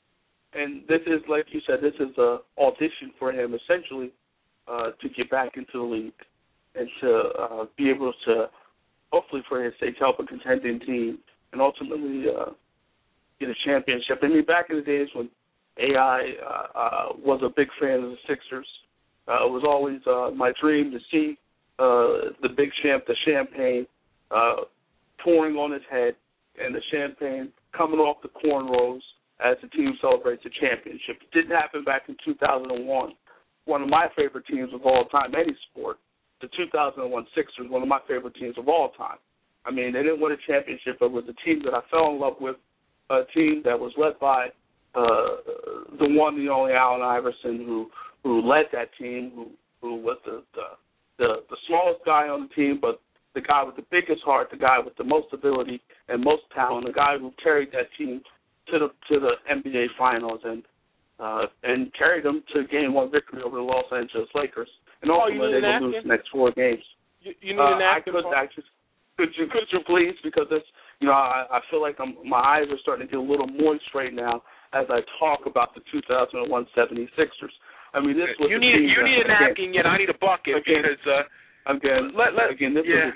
And this is, like you said, this is an audition for him, essentially, uh, to get back into the league and to uh, be able to, hopefully for his sake, help a contending team and ultimately uh, get a championship. I mean, back in the days when A I uh, uh, was a big fan of the Sixers. Uh, it was always uh, my dream to see uh, the big champ, the champagne, uh, pouring on his head, and the champagne coming off the cornrows as the team celebrates a championship. It didn't happen back in two thousand one. One of my favorite teams of all time, any sport, the two thousand one Sixers, one of my favorite teams of all time. I mean, they didn't win a championship, but it was a team that I fell in love with, a team that was led by Uh, the one, the only Allen Iverson, who who led that team, who who was the, the the the smallest guy on the team, but the guy with the biggest heart, the guy with the most ability and most talent, the guy who carried that team to the to the N B A Finals and uh, and carried them to game one victory over the Los Angeles Lakers, and ultimately oh, they will lose the next four games. You, you need uh, an I could actually, could you could you please, because it's, you know, I, I feel like I'm, my eyes are starting to get a little moist right now as I talk about the two thousand one seventy-sixers. I mean, this was you need team you that, need a napkin, yet I need a bucket again, because uh, again, let, let, again, this yeah. was a,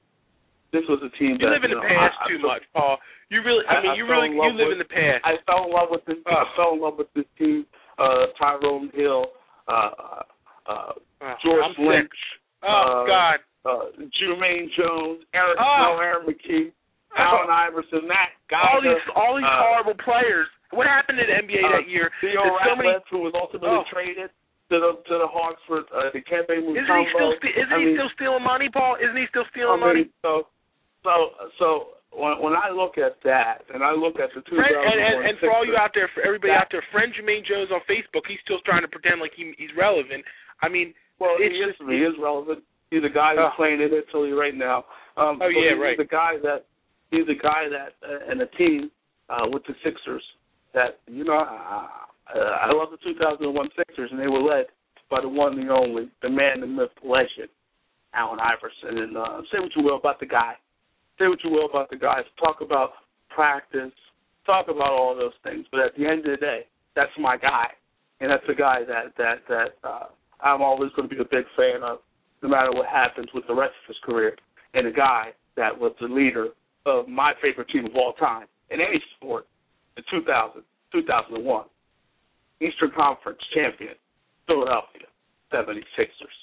this was a team you that live in you the know, past I, too I, much, Paul. You really, I, I mean, I you really, you live with, in the past. I fell in love with this. Oh. I fell in love with this team. Uh, Tyrone Hill, uh, uh, oh, George I'm Lynch. Sick. Oh uh, God. Uh, Jermaine Jones, Eric oh. Snow, Aaron McKee, Allen Iverson, Matt Geiger. All these, all these uh, horrible players. What happened in the N B A uh, that year? Theo Ratliff, so who was ultimately oh. traded to the to the Hawks for uh, the Kembe Mutombo. Isn't he still isn't I he mean, still stealing money, Paul? Isn't he still stealing I mean, money? So, so, so when, when I look at that, and I look at the two thousand one and, and, and for all you out there, for everybody that, out there, friend Jermaine Jones on Facebook, he's still trying to pretend like he, he's relevant. I mean, well, it's he is, just, he is relevant. He's a guy who's oh. playing in Italy right now. Um, oh yeah, he's right. The guy that he's a guy that uh, and a team uh, with the Sixers that you know. Uh, uh, I love the two thousand one Sixers, and they were led by the one, the only, the man, the myth, the legend, Allen Iverson. And uh, say what you will about the guy. Say what you will about the guys. Talk about practice. Talk about all those things. But at the end of the day, that's my guy, and that's the guy that that that uh, I'm always going to be a big fan of, no matter what happens with the rest of his career. And a guy that was the leader of my favorite team of all time in any sport, the two thousand, two thousand one Eastern Conference champion, Philadelphia seventy-sixers.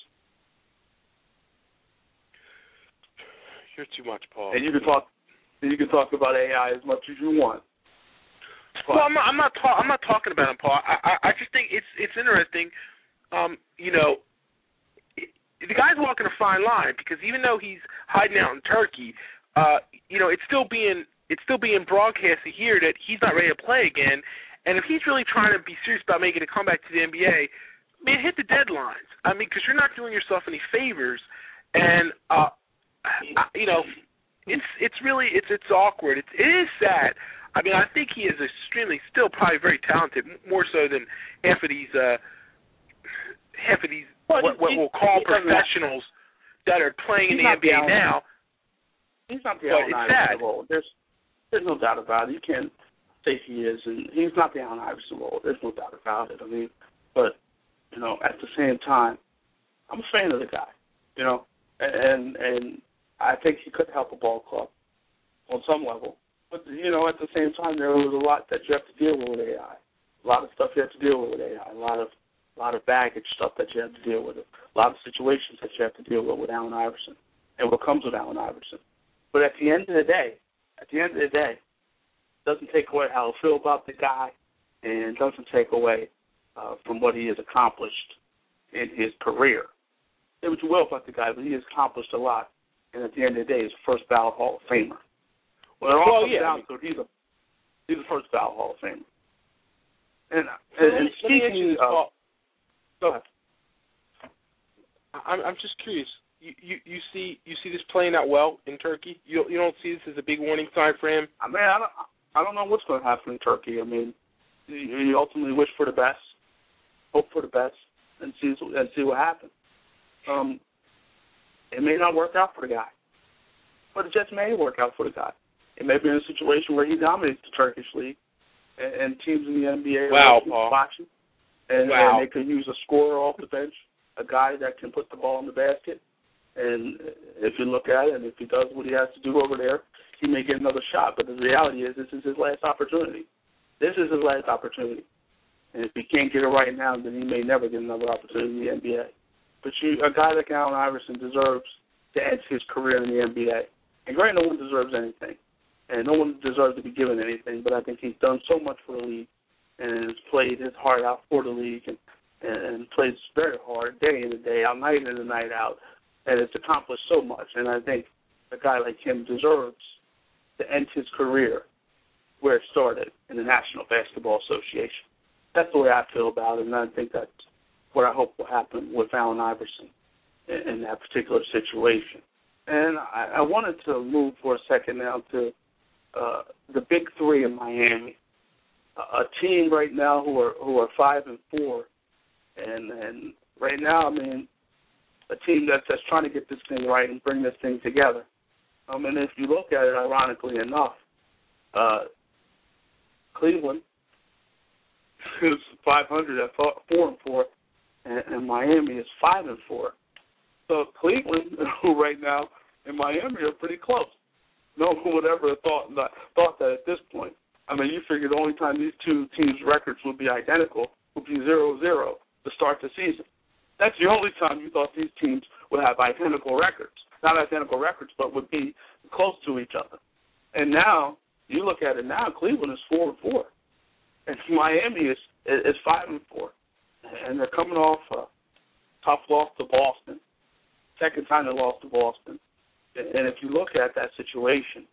You're too much, Paul. And you can talk, you can talk about A I as much as you want. But, well, I'm not. I'm not, ta- I'm not talking about him, Paul. I, I, I just think it's it's interesting. Um, you know, it, the guy's walking a fine line because even though he's hiding out in Turkey, uh, you know, it's still being it's still being broadcasted here that he's not ready to play again. And if he's really trying to be serious about making a comeback to the N B A, man, hit the deadlines. I mean, because you're not doing yourself any favors. And uh, I, you know, it's it's really it's it's awkward. It's it is sad. I mean, I think he is extremely, still probably very talented, more so than half of these, uh, half of these well, what, what he, we'll call he professionals that are playing in the N B A Allen, now. He's not the Allen Iverson role. There's there's no doubt about it. You can't say he is, and he's not the Allen Iverson role. There's no doubt about it. I mean, but you know, at the same time, I'm a fan of the guy. You know, and and I think he could help a ball club on some level. But, you know, at the same time, there was a lot that you have to deal with with A I. A lot of stuff you have to deal with with A I. A lot of a lot of baggage stuff that you have to deal with. A lot of situations that you have to deal with with Allen Iverson and what comes with Allen Iverson. But at the end of the day, at the end of the day, it doesn't take away how I feel about the guy, and it doesn't take away uh, from what he has accomplished in his career. Say what you will about the guy, but he has accomplished a lot. And at the end of the day, he's a first ballot Hall of Famer. Well, it all well, comes yeah. down to it. He's a he's a first ballot Hall of Famer. And, so and, let, and me, let me ask you this, of, Paul. Go ahead. I'm I'm just curious. You, you you see you see this playing out well in Turkey? You you don't see this as a big warning sign for him? I mean, I don't I don't know what's going to happen in Turkey. I mean, you, you ultimately wish for the best, hope for the best, and see and see what happens. Um, it may not work out for the guy, but it just may work out for the guy. It may be in a situation where he dominates the Turkish league, and, and teams in the N B A wow, are watching, and, wow. and they can use a scorer off the bench, a guy that can put the ball in the basket. And if you look at it, and if he does what he has to do over there, he may get another shot. But the reality is, this is his last opportunity. This is his last opportunity. And if he can't get it right now, then he may never get another opportunity in the N B A. But you, a guy like Allen Iverson deserves to end his career in the N B A. And granted, no one deserves anything. And no one deserves to be given anything. But I think he's done so much for the league and has played his heart out for the league and, and plays very hard day in and day out, night in and night out. And it's accomplished so much. And I think a guy like him deserves to end his career where it started, in the National Basketball Association. That's the way I feel about it, and I think that's what I hope will happen with Allen Iverson in, in that particular situation. And I, I wanted to move for a second now to uh, the Big Three in Miami, a, a team right now who are who are five and four, and and right now, I mean, a team that's, that's trying to get this thing right and bring this thing together. Um, and if you look at it, ironically enough, uh, Cleveland is five hundred at four and four, and, and Miami is five and four. So Cleveland, who right now and Miami are pretty close. No one would ever have thought that, thought that at this point. I mean, you figure the only time these two teams' records would be identical would be zero zero to start the season. That's the only time you thought these teams would have identical records. Not identical records, but would be close to each other. And now, you look at it now, Cleveland is four and four. And Miami is is five and four. And they're coming off a tough loss to Boston. Second time they lost to Boston. And if you look at that situation,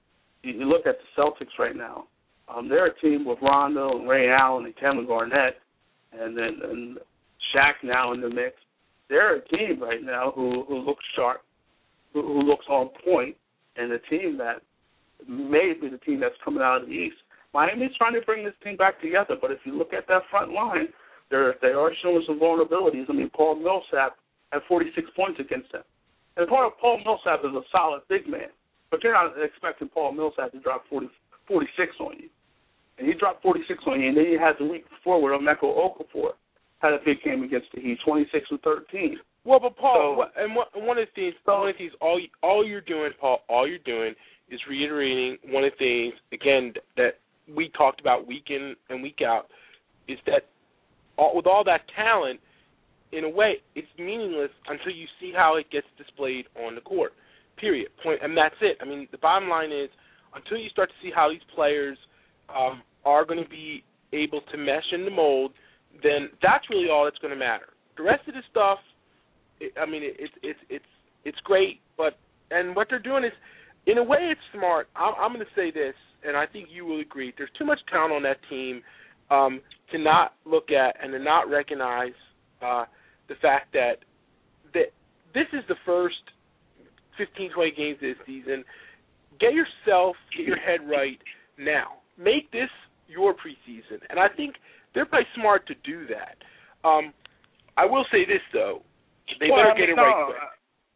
you, you look at the Celtics right now. Um, they're a team with Rondo and Ray Allen and Kevin Garnett, and then and Shaq now in the mix. They're a team right now who, who looks sharp, who, who looks on point, and a team that may be the team that's coming out of the East. Miami's trying to bring this team back together, but if you look at that front line, they're, they are showing some vulnerabilities. I mean, Paul Millsap had forty-six points against them. And part of Paul Millsap is a solid big man, but you're not expecting Paul Millsap to drop forty, forty-six on you. And he dropped forty-six on you, and then you had the week before where Emeka Okafor had a big game against the Heat, twenty-six and thirteen. Well, but Paul, so, what, and what, one of the things, so, one of the things, all you, all you're doing, Paul, all you're doing is reiterating one of the things again that we talked about week in and week out, is that all, with all that talent, in a way, it's meaningless until you see how it gets displayed on the court. Period. Point, and that's it. I mean, the bottom line is until you start to see how these players um, are going to be able to mesh in the mold, then that's really all that's going to matter. The rest of the stuff, it, I mean, it's it, it, it's it's great, but and what they're doing is, in a way, it's smart. I'm, I'm going to say this, and I think you will agree. There's too much talent on that team um, to not look at and to not recognize uh, the fact that that this is the first fifteen, twenty games this season. Get yourself, get your head right now. Make this your preseason, and I think they're probably smart to do that. Um, I will say this though, they well, better I mean, get it no, right quick.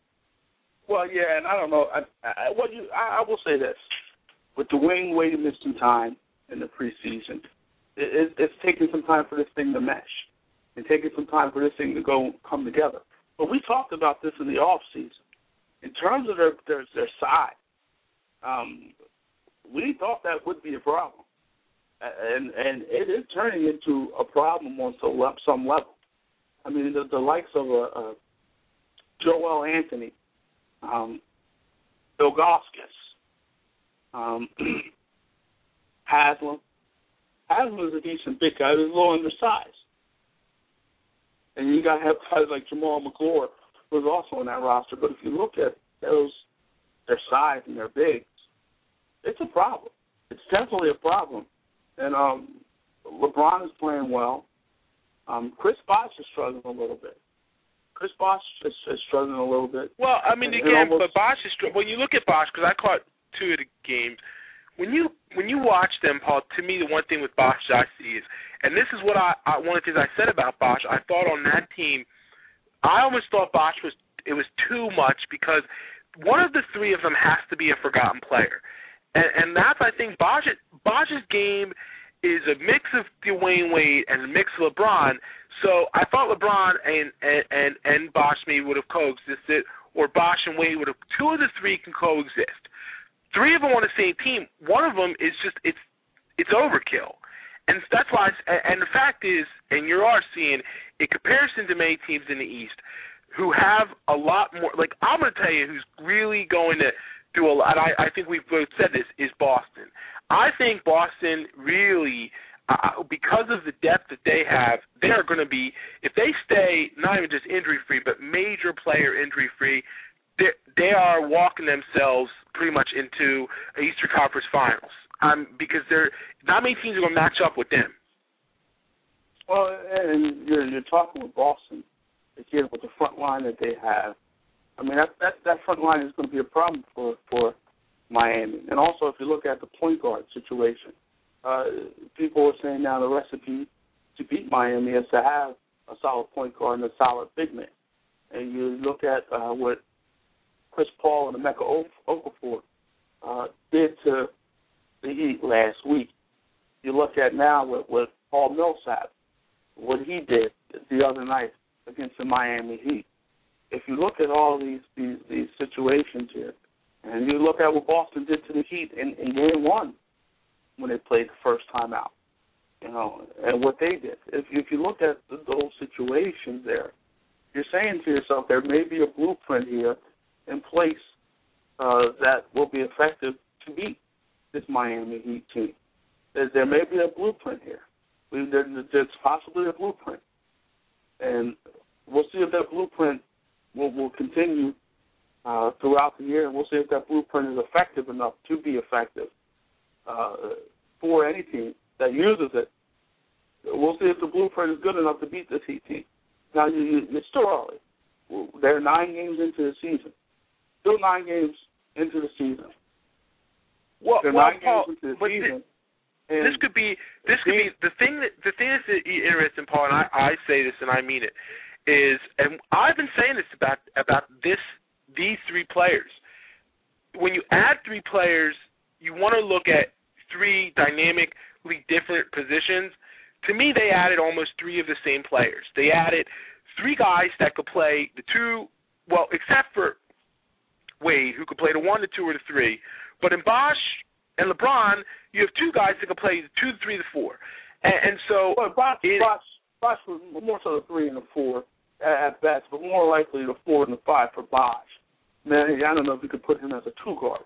Well, yeah, and I don't know. I, I, what you, I, I will say this: with Dwayne Wade missing time in the preseason, it, it, it's taking some time for this thing to mesh, and taking some time for this thing to go come together. But we talked about this in the off season. In terms of their their, their size, um, we thought that would be a problem, and and it is turning into a problem on some some level. I mean, the, the likes of a, a Joel Anthony, um, Ilgauskas, um, Haslam. Haslam is a decent big guy. He's a little undersized, and you got to have guys like Jamal McClure, who's also on that roster. But if you look at those, their size and their bigs, it's a problem. It's definitely a problem. And um, LeBron is playing well. Um, Chris Bosh is struggling a little bit. Chris Bosh is, is struggling a little bit. Well, I mean, and, again, and almost, but Bosh is when you look at Bosh, because I caught two of the games. When you when you watch them, Paul, to me the one thing with Bosh that I see is, and this is what I, I one of the things I said about Bosh. I thought on that team, I almost thought Bosh was it was too much because one of the three of them has to be a forgotten player, and, and that's I think Bosh Bosh's game is a mix of Dwayne Wade and a mix of LeBron. So I thought LeBron and and and, and Bosh maybe would have coexisted, or Bosh and Wade would have. Two of the three can coexist. Three of them on the same team. One of them is just it's it's overkill, and that's why. And the fact is, and you are seeing in comparison to many teams in the East who have a lot more. Like I'm going to tell you, who's really going to do a lot. And I, I think we've both said this is Boston. I think Boston really, uh, because of the depth that they have, they are going to be, if they stay not even just injury-free, but major player injury-free, they, they are walking themselves pretty much into an Eastern Conference Finals um, because they're, not many teams are going to match up with them. Well, and you're, you're talking with Boston, again, with the front line that they have. I mean, that, that, that front line is going to be a problem for, for Miami. And also, if you look at the point guard situation, uh, people are saying now the recipe to beat Miami is to have a solid point guard and a solid big man. And you look at uh, what Chris Paul and Emeka Okafor uh, did to the Heat last week. You look at now with, with Paul Millsap, what he did the other night against the Miami Heat. If you look at all these, these, these situations here, and you look at what Boston did to the Heat in, in game one when they played the first time out, you know, and what they did. If, if you look at the, those situations there, you're saying to yourself there may be a blueprint here in place uh, that will be effective to beat this Miami Heat team. There, there may be a blueprint here. We, there, there's possibly a blueprint. And we'll see if that blueprint will, will continue uh, throughout the year, and we'll see if that blueprint is effective enough to be effective uh, for any team that uses it. We'll see if the blueprint is good enough to beat this Heat team. Now, you, you, it's still early. They're nine games into the season. Still nine games into the season. Well, They're well, nine Paul, games into the but season. This, this could be this could be the thing that the thing that's interesting, Paul, and I, I say this and I mean it, is, and I've been saying this about about this these three players. When you add three players, you want to look at three dynamically different positions. To me, they added almost three of the same players. They added three guys that could play the two, well, except for Wade, who could play the one, the two, or the three. But in Bosh and LeBron, you have two guys that could play the two, the three, the four. And, and so well, Bosh, it, Bosh, Bosh was more so the three and the four at best, but more likely the four and the five for Bosh. Man, I don't know if you could put him as a two guard.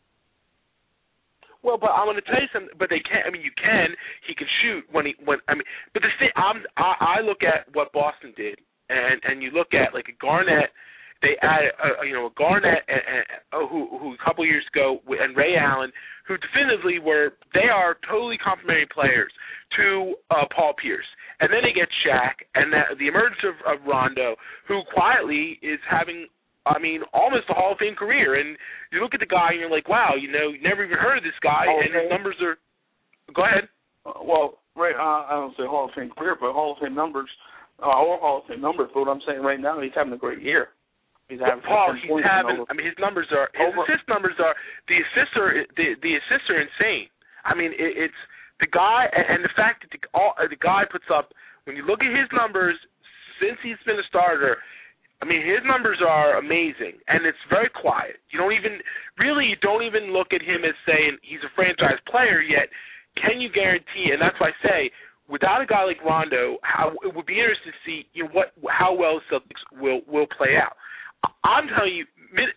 Well, but I'm going to tell you something. But they can. I mean, you can. He can shoot when he. When I mean, but the thing, I'm, I, I look at what Boston did, and and you look at like a Garnett. They added, uh, you know, a Garnett and, and, uh, who who a couple years ago, and Ray Allen, who definitively were. They are totally complementary players to uh, Paul Pierce. And then they get Shaq, and that, the emergence of, of Rondo, who quietly is having. I mean, almost a Hall of Fame career. And you look at the guy, and you're like, wow, you know, you never even heard of this guy, Hall and his numbers are. Go ahead. Uh, well, right, uh, I don't say Hall of Fame career, but Hall of Fame numbers, uh, or Hall of Fame numbers. But what I'm saying right now, he's having a great year. He's having. Paul, he's having. Over, I mean, his numbers are. His over, assist numbers are. The assists are. The the assists are insane. I mean, it, it's the guy, and, and the fact that the all, the guy puts up. When you look at his numbers since he's been a starter. I mean, his numbers are amazing, and it's very quiet. You don't even, really, you don't even look at him as saying he's a franchise player yet. Can you guarantee, and that's why I say, without a guy like Rondo, how, it would be interesting to see you know, what how well the Celtics will, will play out. I'm telling you,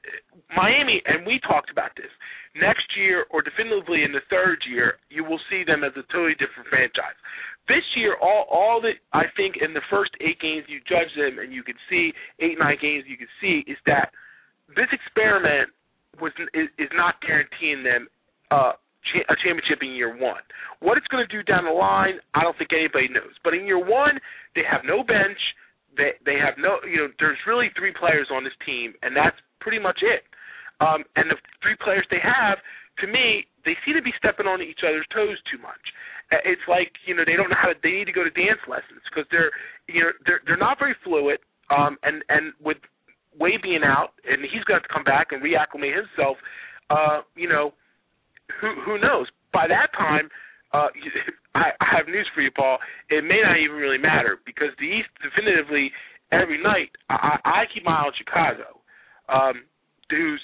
Miami, and we talked about this, next year or definitively in the third year, you will see them as a totally different franchise. This year, all all that I think in the first eight games you judge them and you can see, eight, nine games you can see, is that this experiment was is, is not guaranteeing them uh, cha- a championship in year one. What it's going to do down the line, I don't think anybody knows. But in year one, they have no bench. They they have no, you know, there's really three players on this team, and that's pretty much it. Um, and the three players they have, to me, they seem to be stepping on each other's toes too much. It's like, you know, they don't know how to, they need to go to dance lessons because they're, you know, they're they're not very fluid. Um, and, and with Wade being out, and he's got to come back and reacclimate himself, uh, you know, who who knows? By that time, uh, I, I have news for you, Paul. It may not even really matter because the East definitively every night, I, I keep my eye on Chicago, um, who's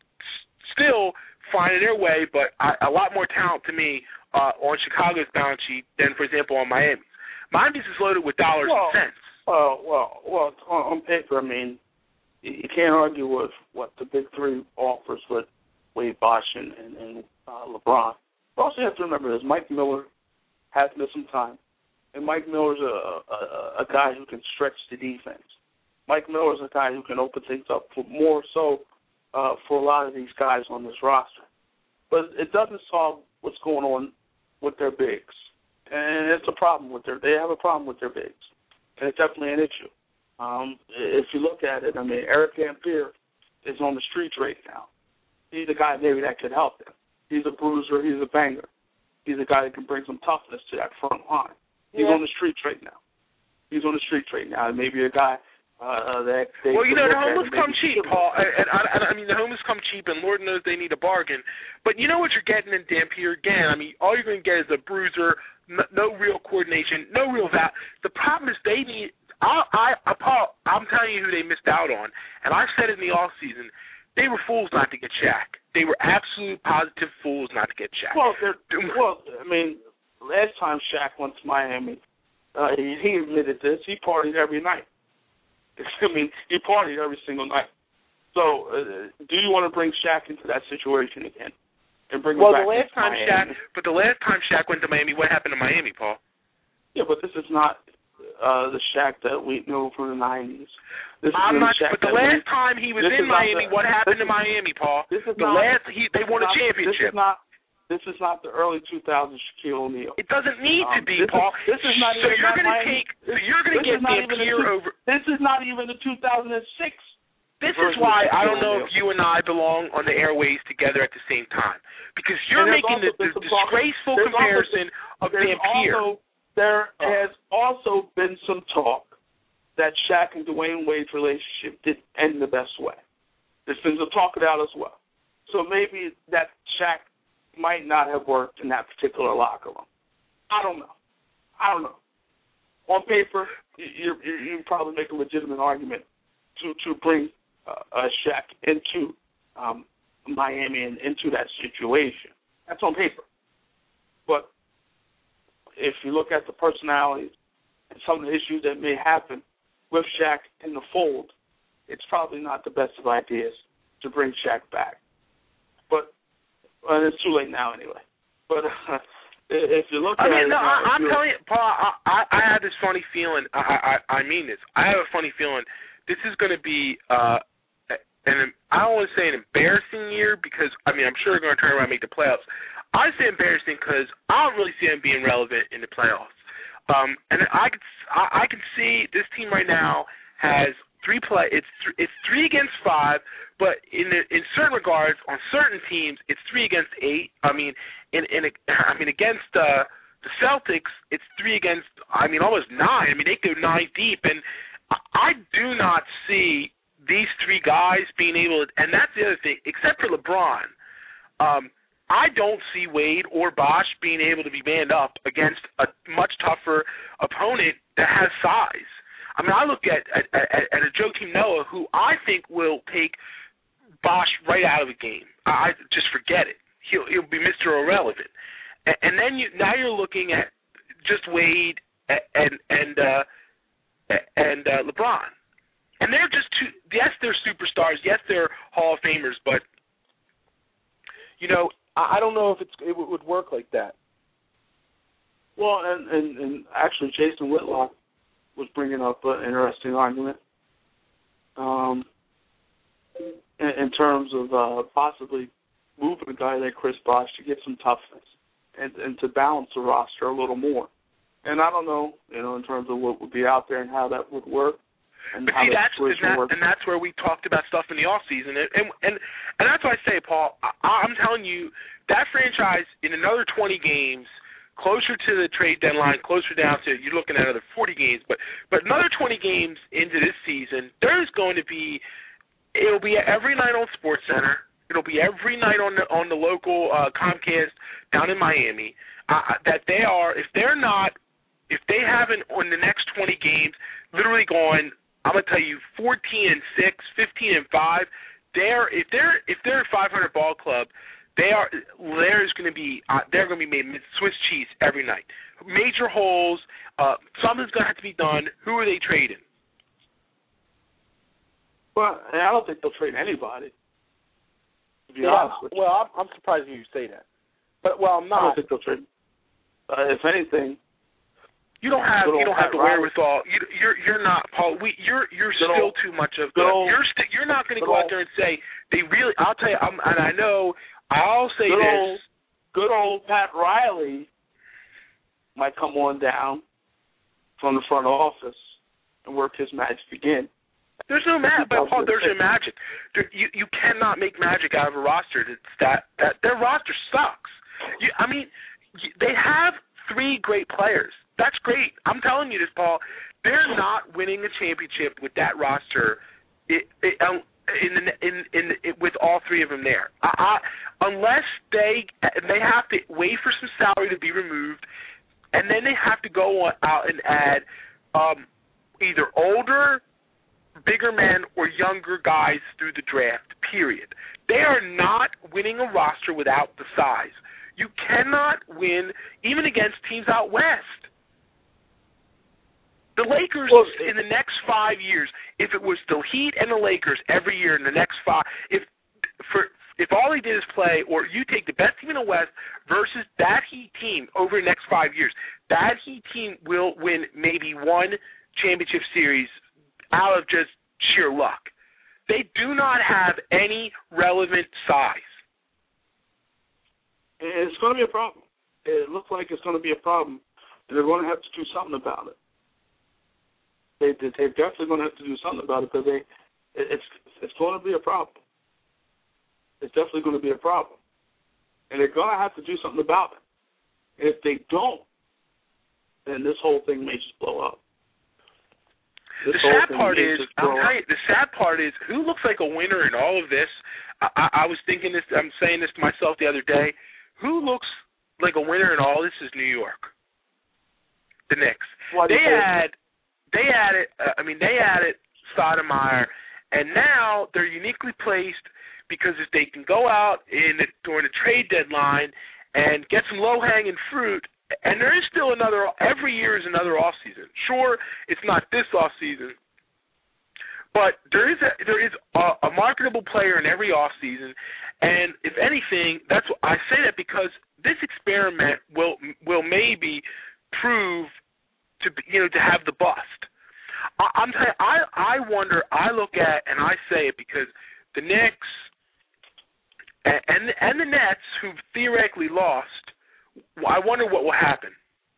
still finding their way, but I, a lot more talent to me uh, on Chicago's balance sheet than, for example, on Miami's. Miami's is loaded with dollars well, and cents. Uh, well, well, on, on paper, I mean, you can't argue with what the big three offers with Wade, Bosh, and, and, and uh, LeBron. But also you have to remember this, Mike Miller has missed some time, and Mike Miller's a, a, a guy who can stretch the defense. Mike Miller's a guy who can open things up for more so uh, for a lot of these guys on this roster. But it doesn't solve what's going on with their bigs. And it's a problem with their – they have a problem with their bigs. And it's definitely an issue. Um, if you look at it, I mean, Eric Dampier is on the streets right now. He's a guy maybe that could help them. He's a bruiser. He's a banger. He's a guy that can bring some toughness to that front line. He's yeah. on the streets right now. He's on the streets right now. And maybe a guy uh, that they Well, you know, the homeless come cheap, Paul. And, and I, I mean, the homeless come cheap, and Lord knows they need a bargain. But you know what you're getting in Dampier again? I mean, all you're going to get is a bruiser, no, no real coordination, no real value. The problem is they need I, I, Paul, I'm telling you who they missed out on, and I said it in the off season. They were fools not to get Shaq. They were absolute positive fools not to get Shaq. Well, well, I mean, last time Shaq went to Miami, uh, he, he admitted this. He partied every night. I mean, he partied every single night. So, uh, do you want to bring Shaq into that situation again? And bring well, him back the last time Miami? Shaq, but the last time Shaq went to Miami, what happened to Miami, Paul? Yeah, but this is not uh, the Shaq that we knew from the nineties. This I'm is not. Shaq but the last we, time he was in Miami, the, what happened to Miami, Paul? This is the not, last he they won not, a championship. This is not. This is not the early two thousands Shaquille O'Neal. It doesn't need um, to be, this Paul. Is, this is not so even you're going to Miami, take. So you're going to get Dampier over. This is not even the two thousand six. This is why I don't know if you and I belong on the airways together at the same time, because you're making the, the disgraceful talk, comparison also, of Dampier. Also, there oh. has also been some talk that Shaq and Dwayne Wade's relationship didn't end the best way. There's been some talk of that as well. So maybe that Shaq might not have worked in that particular locker room. I don't know. I don't know. On paper, you you, you probably make a legitimate argument to to bring Uh, uh, Shaq into um, Miami and into that situation. That's on paper. But if you look at the personalities and some of the issues that may happen with Shaq in the fold, it's probably not the best of ideas to bring Shaq back. But well, it's too late now anyway. But uh, if you look I at mean, it, no, now, I, I'm telling you, Paul, I, I, I have this funny feeling. I, I, I mean this. I have a funny feeling this is going to be uh, And I don't want to say an embarrassing year because, I mean, I'm sure they're going to turn around and make the playoffs. I say embarrassing because I don't really see them being relevant in the playoffs. Um, and I can, I, I can see this team right now has three play. It's th- it's three against five, but in the, in certain regards, on certain teams, it's three against eight. I mean, in in a, I mean against uh, the Celtics, it's three against. I mean, almost nine. I mean, they go nine deep, and I, I do not see these three guys being able to, and that's the other thing, except for LeBron, um, I don't see Wade or Bosh being able to be manned up against a much tougher opponent that has size. I mean, I look at, at, at, at a Joakim Noah who I think will take Bosh right out of the game. I just forget it. He'll, he'll be Mister Irrelevant. And, and then you now you're looking at just Wade and and uh, and uh, LeBron. And they're just two, yes, they're superstars. Yes, they're Hall of Famers. But, you know, I don't know if it's, it would work like that. Well, and, and, and actually Jason Whitlock was bringing up an interesting argument um, in, in terms of uh, possibly moving a guy like Chris Bosh to get some toughness and, and to balance the roster a little more. And I don't know, you know, in terms of what would be out there and how that would work. And but see, that's and, that, and that's where we talked about stuff in the off season, and and and, and that's why I say, Paul, I, I'm telling you, that franchise in another twenty games, closer to the trade deadline, closer down to you're looking at another forty games, but but another twenty games into this season, there's going to be, it'll be every night on SportsCenter, it'll be every night on the on the local uh, Comcast down in Miami. Uh, that they are, if they're not, if they haven't on the next twenty games, literally going. I'm gonna tell you, fourteen and six, fifteen and five. They're if they're if they're a five hundred ball club, they are there's gonna be uh, they're gonna be made Swiss cheese every night. Major holes. Uh, something's gonna have to be done. Who are they trading? Well, I don't think they'll trade anybody. To be yeah, honest with you. Well, I'm, I'm surprised you say that. But well, I'm not. I don't think they'll trade. Uh, if anything. You don't have you don't have the wherewithal. You, you're you're not Paul. We you're you're still old, too much of. The, old, you're st- you're not going to go out there and say they really. I'll tell you. I'm, and I know. I'll say good this. Old, good old Pat Riley might come on down from the front office and work his magic again. There's no magic, but Paul. There's no magic. There, you you cannot make magic out of a roster that's that that their roster sucks. You, I mean, they have three great players. That's great. I'm telling you this, Paul. They're not winning a championship with that roster. It, it, um, in the, in in it, with all three of them there, I, I, unless they they have to wait for some salary to be removed, and then they have to go on, out and add um, either older, bigger men or younger guys through the draft. Period. They are not winning a roster without the size. You cannot win even against teams out west. The Lakers well, in the next five years, if it was the Heat and the Lakers every year in the next five, if for if all they did is play, or you take the best team in the West versus that Heat team over the next five years, that Heat team will win maybe one championship series out of just sheer luck. They do not have any relevant size. And it's going to be a problem. It looks like it's going to be a problem, and they're going to have to do something about it. They, they, they're definitely going to have to do something about it because they, it's, it's going to be a problem. It's definitely going to be a problem. And they're going to have to do something about it. And if they don't, then this whole thing may just blow up. This the sad part is, I'll tell you, the sad part is, who looks like a winner in all of this? I, I, I was thinking this, I'm saying this to myself the other day. Who looks like a winner in all this is New York. The Knicks. They had, they had it, uh, I mean, they had it, Stoudemire, and now they're uniquely placed because if they can go out in during the trade deadline and get some low-hanging fruit, and there is still another, every year is another offseason. Sure, it's not this offseason, but there is a, there is a, a marketable player in every offseason, and if anything, that's I say that because this experiment will will maybe prove to be, you know, to have the bust. I, I'm telling you, I I wonder. I look at and I say it because the Knicks and and, and the Nets, who theoretically lost, I wonder what will happen.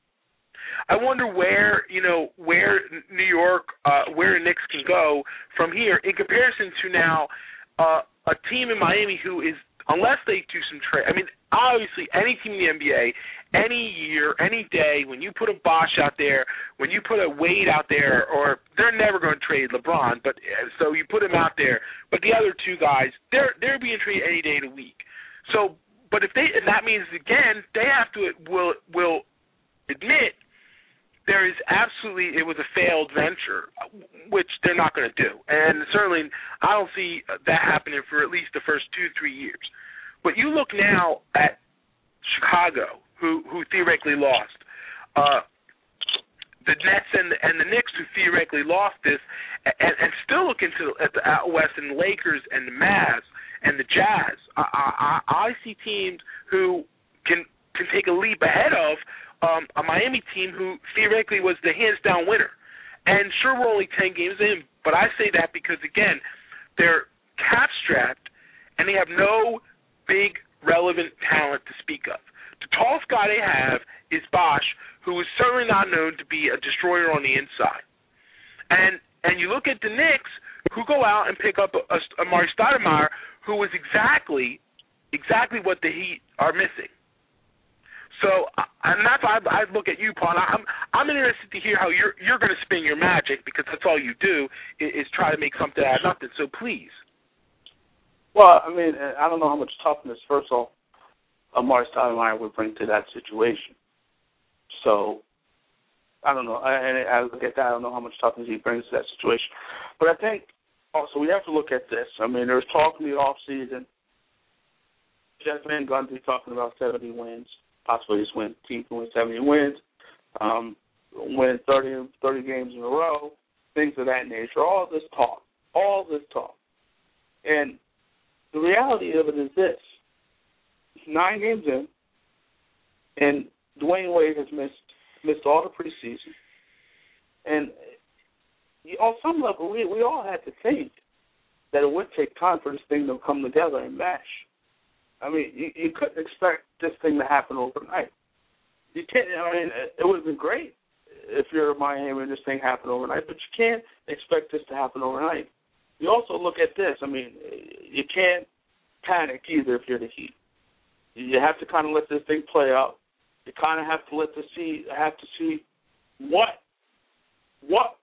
I wonder where, you know, where New York, uh, where the Knicks can go from here in comparison to now uh, a team in Miami who is, unless they do some trade, I mean, obviously any team in the N B A, any year, any day, when you put a Bosh out there, when you put a Wade out there, or they're never going to trade LeBron, but so you put him out there, but the other two guys, they're they're being traded any day of the week. So, but if they, and that means again, they have to will will admit there is absolutely, it was a failed venture, which they're not going to do. And certainly I don't see that happening for at least the first two, three years. But you look now at Chicago, who, who theoretically lost, uh, the Nets and the, and the Knicks, who theoretically lost this, and, and still look into at the out West and the Lakers and the Mavs and the Jazz. I, I, I see teams who can can take a leap ahead of Um, a Miami team who theoretically was the hands-down winner. And sure, we're only ten games in, but I say that because, again, they're cap-strapped, and they have no big, relevant talent to speak of. The tallest guy they have is Bosh, who is certainly not known to be a destroyer on the inside. And and you look at the Knicks, who go out and pick up a, a, a Amari Stoudemire, who is exactly, exactly what the Heat are missing. So, and that's why I, I look at you, Paul. I'm I'm interested to hear how you're you're going to spin your magic, because that's all you do is, is try to make something out of nothing. So please. Well, I mean, I don't know how much toughness, first of all, Amari Stoudemire would bring to that situation. So, I don't know. I, and I look at that. I don't know how much toughness he brings to that situation. But I think also we have to look at this. I mean, there's talk in the off season. Jeff Van Gundy talking about seventy wins. Possibly just win, team can win seventy wins, um, win thirty, thirty games in a row, things of that nature. All this talk, all this talk. And the reality of it is this. Nine games in, and Dwayne Wade has missed missed all the preseason. And on some level, we, we all had to think that it would take time for this thing to come together and mesh. I mean, you, you couldn't expect this thing to happen overnight. You can't. I mean, it would have been great if you're Miami and this thing happened overnight, but you can't expect this to happen overnight. You also look at this. I mean, you can't panic either if you're the Heat. You have to kind of let this thing play out. You kind of have to let the see have to see what what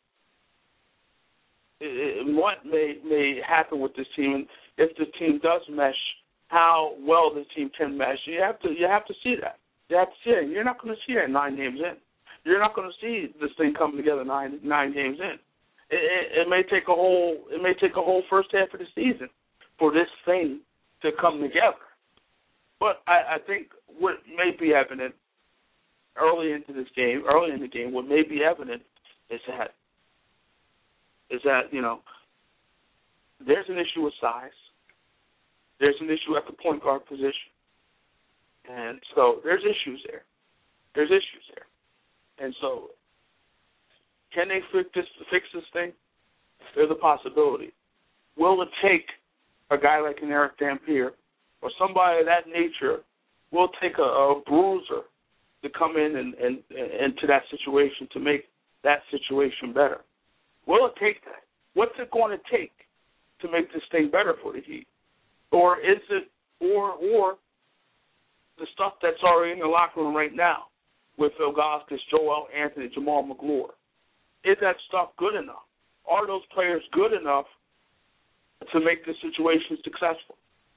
what may may happen with this team, and if the team does mesh, how well the team can mesh. You have to you have to see that. You have to see it. You're not going to see that nine games in. You're not going to see this thing come together nine nine games in. It, it, it may take a whole it may take a whole first half of the season for this thing to come together. But I, I think what may be evident early into this game, early in the game, what may be evident is that is that you know there's an issue with size. There's an issue at the point guard position. And so there's issues there. There's issues there. And so can they fix this, fix this thing? There's a possibility. Will it take a guy like an Eric Dampier or somebody of that nature will take a, a bruiser to come in and, and, and into that situation to make that situation better. Will it take that? What's it going to take to make this thing better for the Heat? Or is it, or or the stuff that's already in the locker room right now with Phil Goskis, Joel Anthony, Jamal McGlure? Is that stuff good enough? Are those players good enough to make the situation successful?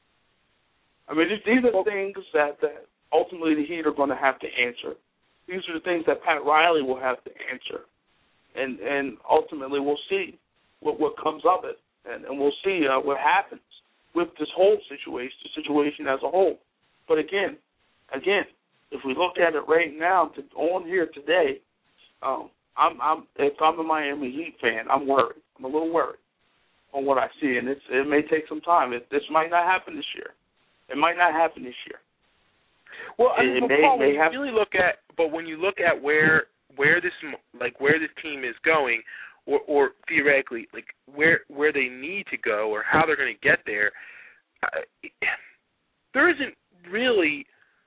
I mean, these are things that, that ultimately the Heat are going to have to answer. These are the things that Pat Riley will have to answer. And and ultimately we'll see what, what comes of it. And, and we'll see uh, what happens with this whole situation, the situation as a whole. But again, again, if we look at it right now, to, on here today, um, I'm, I'm if I'm a Miami Heat fan, I'm worried. I'm a little worried on what I see, and it's, it may take some time. It, this might not happen this year. It might not happen this year. Well, I mean, it, it may, Paul, may when you have, really look at, but when you look at where where this like where this team is going, or, or theoretically, like where where they need to go, or how they're going to get there, uh, there isn't really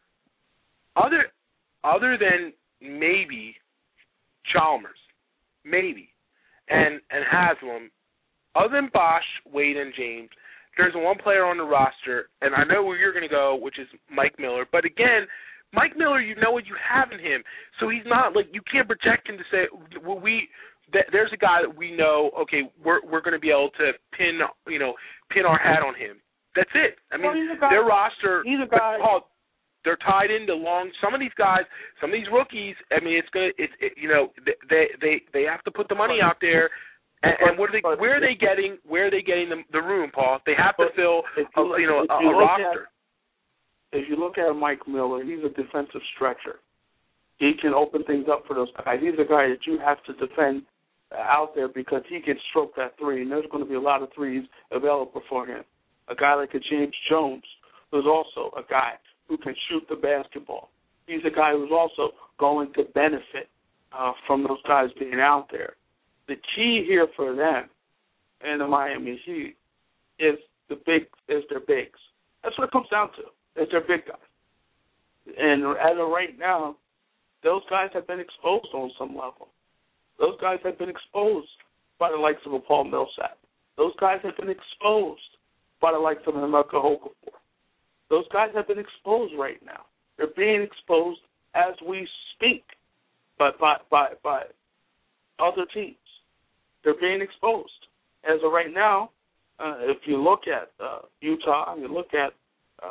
other other than maybe Chalmers, maybe, and and Haslam. Other than Bosh, Wade, and James, there's one player on the roster, and I know where you're going to go, which is Mike Miller. But again, Mike Miller, you know what you have in him, so he's not like you can't project him to say, well, we. Th- there's a guy that we know. Okay, we're we're going to be able to pin you know pin our hat on him. That's it. I mean, well, guy, their roster. He's a guy. Paul, they're tied into long. Some of these guys, some of these rookies. I mean, it's gonna. It's it, you know they they they have to put the money out there. And, and what are they? Where are they getting? Where are they getting the, the room, Paul? They have to fill, you, a, you know, a, you a roster. At, if you look at Mike Miller, he's a defensive stretcher. He can open things up for those guys. He's a guy that you have to defend out there because he can stroke that three, and there's going to be a lot of threes available for him. A guy like a James Jones, who's also a guy who can shoot the basketball. He's a guy who's also going to benefit uh, from those guys being out there. The key here for them and the Miami Heat is the big is their bigs. That's what it comes down to. It's their big guys. And as of right now, those guys have been exposed on some level. Those guys have been exposed by the likes of a Paul Millsap. Those guys have been exposed by the likes of Emeka Okafor. Those guys have been exposed right now. They're being exposed as we speak by by by, by other teams. They're being exposed. As of right now, uh, if you look at uh, Utah, you look at uh,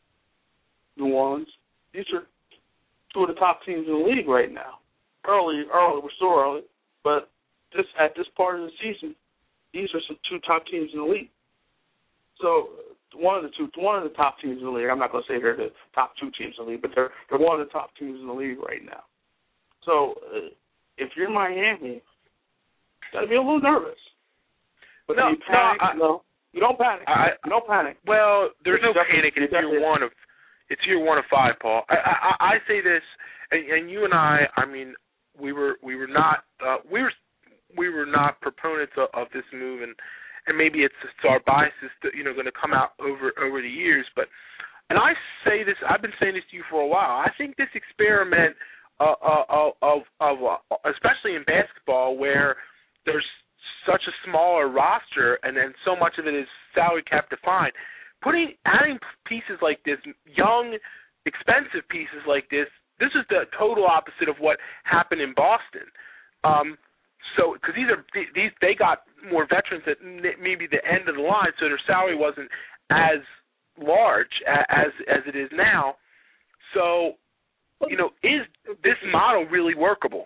New Orleans, these are two of the top teams in the league right now. Early, early, we're still early, but this at this part of the season, these are some two top teams in the league. So one of the two, one of the top teams in the league. I'm not going to say they're the top two teams in the league, but they're they're one of the top teams in the league right now. So uh, if you're Miami, you got to be a little nervous. But no, you panic, no, I, no, you don't panic. I, you don't panic. Well, there's it's no panic. It's year one of it's year one of five, Paul. I I, I say this, and, and you and I. I mean, we were we were not uh, we were we were not proponents of, of this move, and, and maybe it's, it's our biases that, you know going to come out over over the years. But and I say this. I've been saying this to you for a while. I think this experiment uh, uh, of of uh, especially in basketball where there's such a smaller roster, and then so much of it is salary cap defined. Putting, adding pieces like this, young, expensive pieces like this, this is the total opposite of what happened in Boston. Um, so, because these are these, they got more veterans at maybe the end of the line, so their salary wasn't as large as as it is now. So, you know, is this model really workable?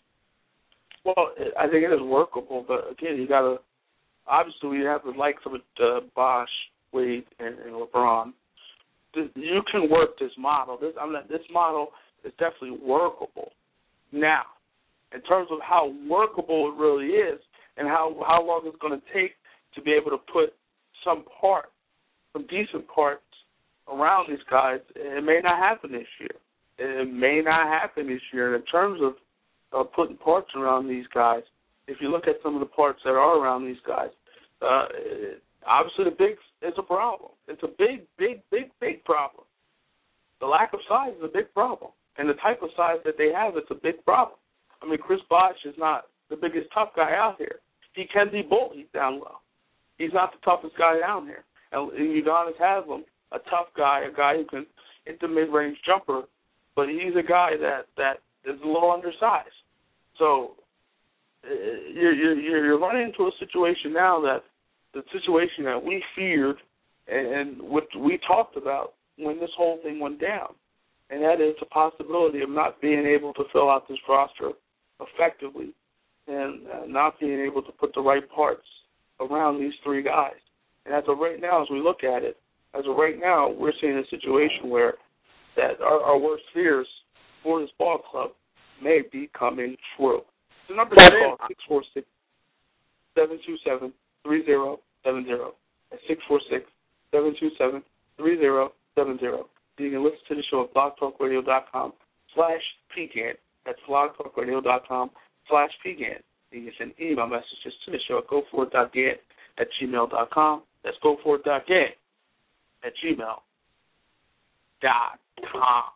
Well, I think it is workable, but again, you got to obviously we have the likes of uh, Bosh, Wade, and, and LeBron. You can work this model. This I mean, this model is definitely workable. Now, in terms of how workable it really is, and how how long it's going to take to be able to put some part, some decent parts around these guys, it may not happen this year. It may not happen this year in terms of Uh, putting parts around these guys. If you look at some of the parts that are around these guys, uh, obviously the big is a problem. It's a big, big, big, big problem. the lack of size is a big problem. And the type of size that they have, it's a big problem. I mean, Chris Bosh is not the biggest tough guy out here. He can be bullied down low. He's not the toughest guy down here. And Udonis Haslem, a tough guy, a guy who can hit the mid-range jumper, but he's a guy that, that is a little undersized. So uh, you're, you're, you're running into a situation now that the situation that we feared and, and what we talked about when this whole thing went down, and that is the possibility of not being able to fill out this roster effectively and uh, not being able to put the right parts around these three guys. And as of right now, as we look at it, as of right now, we're seeing a situation where that our, our worst fears for this ball club may be coming true. The number is six four six, seven two seven, three zero seven zero. That's six four six, seven two seven, three zero seven zero. You can listen to the show at blogtalkradio.com slash pecan. That's blogtalkradio.com slash pecan. You can send email messages to the show at go for it dot get at gmail dot com. That's go for it dot get at gmail dot com.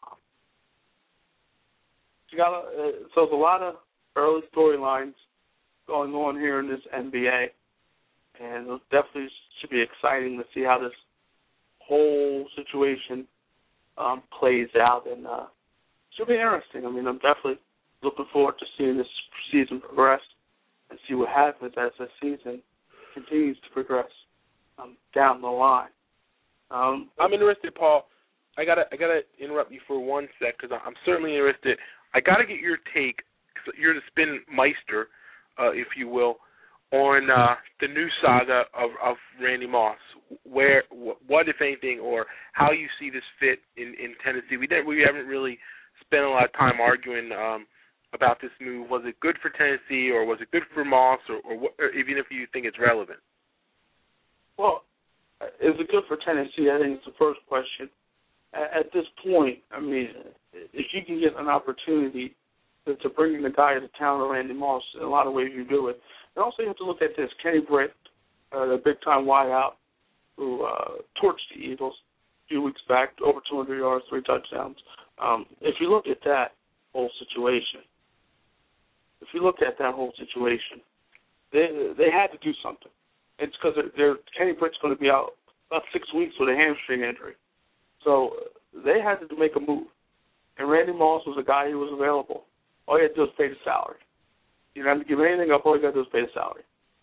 You got a, uh, so there's a lot of early storylines going on here in this N B A, and it definitely should be exciting to see how this whole situation um, plays out, and uh, should be interesting. I mean, I'm definitely looking forward to seeing this season progress and see what happens as the season continues to progress um, down the line. Um, I'm interested, Paul. I gotta, I gotta interrupt you for one sec because I'm certainly interested. I gotta get your take. Cause you're the spin meister, uh, if you will, on uh, the new saga of, of Randy Moss. Where, what, if anything, or how you see this fit in, in Tennessee? We didn't, we haven't really spent a lot of time arguing um, about this move. Was it good for Tennessee, or was it good for Moss, or, or, what, or even if you think it's relevant? Well, is it good for Tennessee? I think it's the first question. At this point, I mean, if you can get an opportunity to, to bring in the guy to town of Randy Moss, in a lot of ways you do it. And also you have to look at this. Kenny Britt, uh, the big-time wideout who uh, torched the Eagles a few weeks back, over two hundred yards, three touchdowns. Um, if you look at that whole situation, if you look at that whole situation, they they had to do something. It's because they're, they're, Kenny Britt's going to be out about six weeks with a hamstring injury. So they had to make a move. And Randy Moss was a guy who was available. All you had to do was pay the salary. You don't have to give anything up. All you got to do is pay the salary.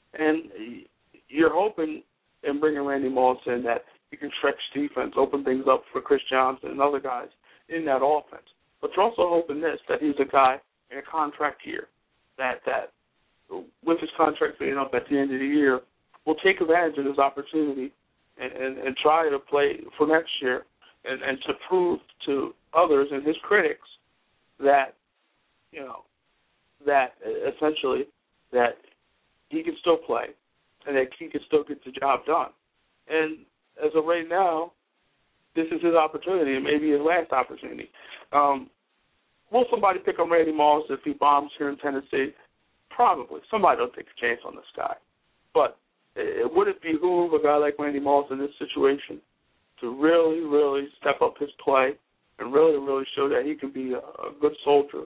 And you're hoping in bringing Randy Moss in that he can stretch defense, open things up for Chris Johnson and other guys in that offense. But you're also hoping this, that he's a guy in a contract year, that, that with his contract being up at the end of the year, will take advantage of this opportunity and, and, and try to play for next year and, and to prove to others and his critics that, you know, that essentially that he can still play and that he can still get the job done. And as of right now, this is his opportunity and maybe his last opportunity. Um, will somebody pick up Randy Moss if he bombs here in Tennessee? Probably. Somebody will take a chance on this guy. But it, would it behoove a guy like Randy Moss in this situation to really, really step up his play and really, really show that he can be a, a good soldier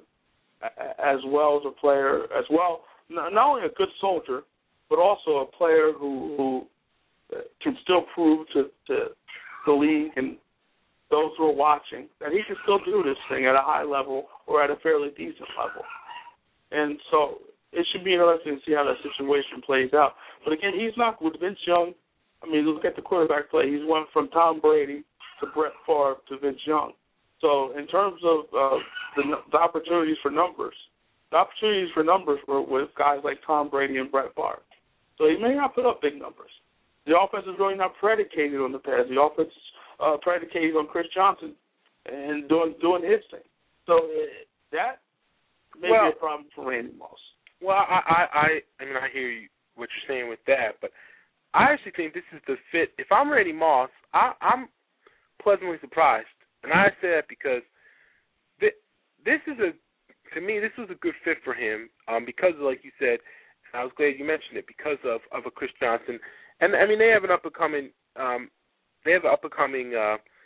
as well as a player, as well, not only a good soldier, but also a player who, who can still prove to, to the league and those who are watching that he can still do this thing at a high level or at a fairly decent level. And so it should be interesting to see how that situation plays out. But again, he's not with Vince Young. I mean, look at the quarterback play. He's went from Tom Brady to Brett Favre to Vince Young. So in terms of uh, the, the opportunities for numbers, the opportunities for numbers were with guys like Tom Brady and Brett Favre. So he may not put up big numbers. The offense is really not predicated on the pass. The offense is uh, predicated on Chris Johnson and doing doing his thing. So uh, that may well, be a problem for Randy Moss. Well, I, I, I, I mean, I hear you, what you're saying with that, but I actually think this is the fit. If I'm Randy Moss, I, I'm pleasantly surprised. And I say that because th- this is a, to me, this was a good fit for him um, because, of, like you said, and I was glad you mentioned it, because of, of a Chris Johnson. And, I mean, they have an up-and-coming, um, they have an up-and-coming uh,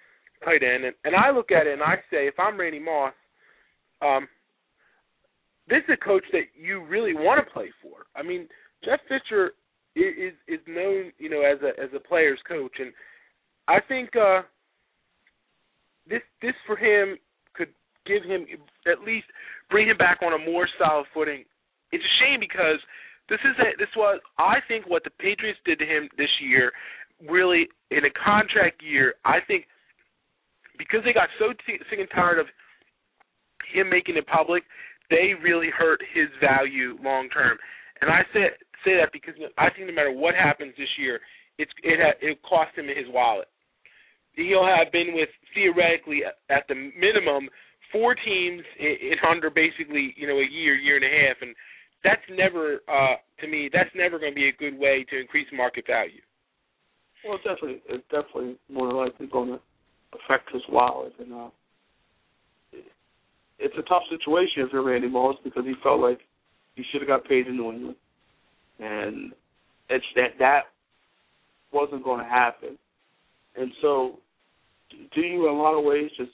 tight end, and, and I look at it and I say, if I'm Randy Moss, um, this is a coach that you really want to play for. I mean, Jeff Fisher is is known, you know, as a as a player's coach, and I think uh, this this for him could give him at least bring him back on a more solid footing. It's a shame because this is a, this was I think what the Patriots did to him this year, really in a contract year. I think because they got so t- sick and tired of him making it public, they really hurt his value long term. And I say say that because I think no matter what happens this year, it's it ha, it cost him his wallet. He'll have been with theoretically at the minimum four teams in, in under basically you know a year, year and a half, and that's never uh, to me that's never going to be a good way to increase market value. Well, it's definitely it's definitely more likely going to affect his wallet, and uh, it's a tough situation for Randy Moss because he felt like he should have got paid in New England, and it's that that wasn't going to happen. And so, do you, in a lot of ways, just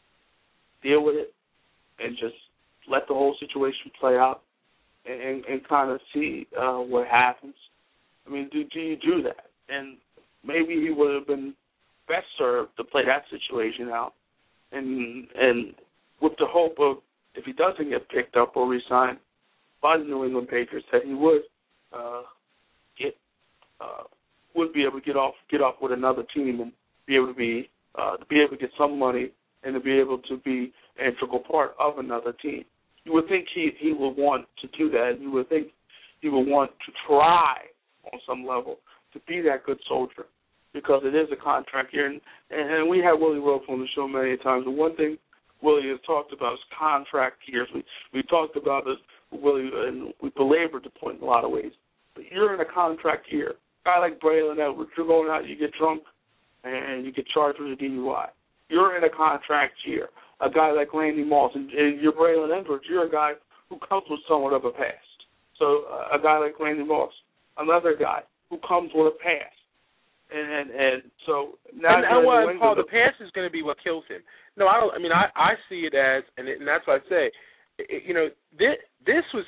deal with it and just let the whole situation play out and, and, and kind of see uh, what happens? I mean, do, do you do that? And maybe he would have been best served to play that situation out, and and with the hope of, if he doesn't get picked up or re-signed by the New England Patriots, that he would uh, get uh, would be able to get off get off with another team and be able to be uh, to be able to get some money and to be able to be an integral part of another team. You would think he he would want to do that. You would think he would want to try on some level to be that good soldier, because it is a contract year. And, and we had Willie Rope on the show many times. And one thing Willie has talked about is contract years. We we talked about this, Willie, and we belabored the point in a lot of ways. But you're in a contract year. A guy like Braylon Edwards, you're going out, you get drunk, and you get charged with a D U I. You're in a contract year. A guy like Randy Moss, and, and you're Braylon Edwards, you're a guy who comes with somewhat of a past. So uh, a guy like Randy Moss, another guy who comes with a past. And, and and so now and, and what, Paul, the past is going to be what kills him. No, I don't. I mean, I, I see it as, and, it, and that's what I say. It, you know, this, this was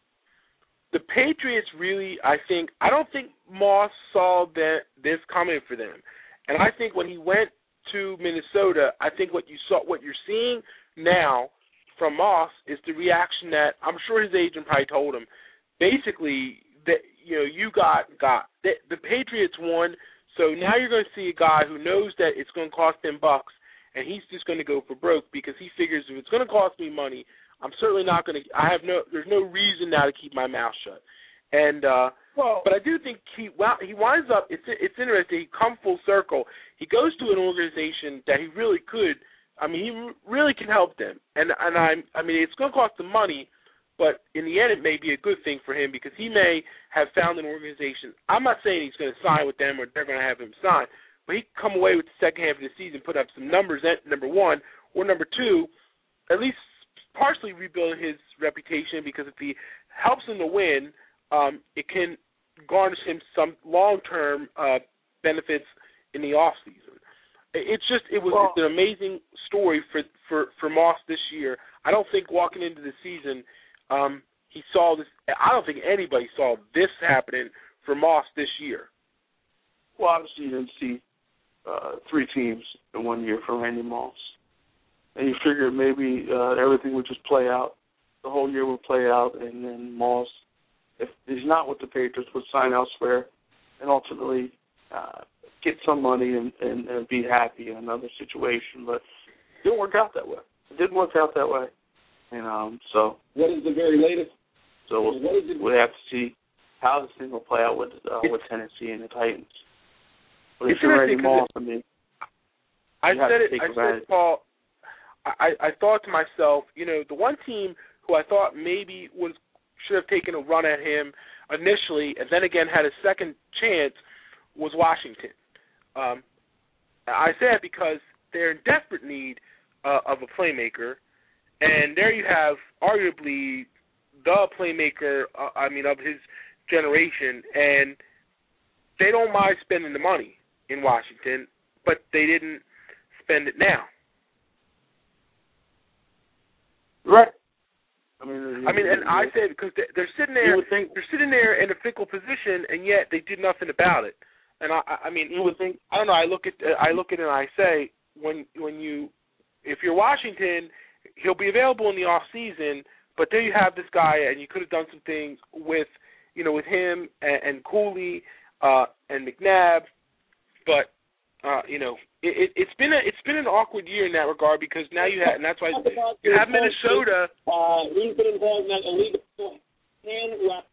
the Patriots. Really, I think I don't think Moss saw that this coming for them, and I think when he went to Minnesota, I think what you saw, what you're seeing now from Moss is the reaction that I'm sure his agent probably told him. Basically, that you know, you got got the, the Patriots won. So now you're going to see a guy who knows that it's going to cost him bucks, and he's just going to go for broke because he figures if it's going to cost me money, I'm certainly not going to. I have no. There's no reason now to keep my mouth shut. And uh, well, but I do think he well, he winds up. It's it's interesting. He come full circle. He goes to an organization that he really could. I mean, he really can help them. And and I I mean, it's going to cost him money. But in the end, it may be a good thing for him because he may have found an organization. I'm not saying he's going to sign with them or they're going to have him sign, but he can come away with the second half of the season, put up some numbers, at number one, or number two, at least partially rebuild his reputation, because if he helps him to win, um, it can garnish him some long-term uh, benefits in the offseason. It's just it was well, an amazing story for, for, for Moss this year. I don't think walking into the season – Um, he saw this. I don't think anybody saw this happening for Moss this year. Well, obviously you didn't see uh, three teams in one year for Randy Moss, and you figured maybe uh, everything would just play out. The whole year would play out, and then Moss, if he's not with the Patriots, would sign elsewhere, and ultimately uh, get some money and, and, and be happy in another situation. But it didn't work out that way. It didn't work out that way. And um, so, what is the very latest? So we'll, what is it? we'll have to see how this thing will play out with uh, with Tennessee and the Titans. But if you're Randy Moss, I mean, I said it. I said, it, Paul. I, I thought to myself, you know, the one team who I thought maybe was should have taken a run at him initially, and then again had a second chance, was Washington. Um, I say that because they're in desperate need uh, of a playmaker. And there you have arguably the playmaker, uh, I mean, of his generation, and they don't mind spending the money in Washington, but they didn't spend it now. Right. I mean, I mean, and I said because they're sitting there, think, they're sitting there in a fickle position, and yet they did nothing about it. And I, I mean, you would think. I don't know. I look at, I look at it and I say, when, when you, if you're Washington, he'll be available in the off season. But there you have this guy, and you could have done some things with, you know, with him and, and Cooley uh, and McNabb. But uh, you know, it, it, it's been a, it's been an awkward year in that regard because now you have, and that's why you have Minnesota. Uh, he's been involved in that illegal hand wrap.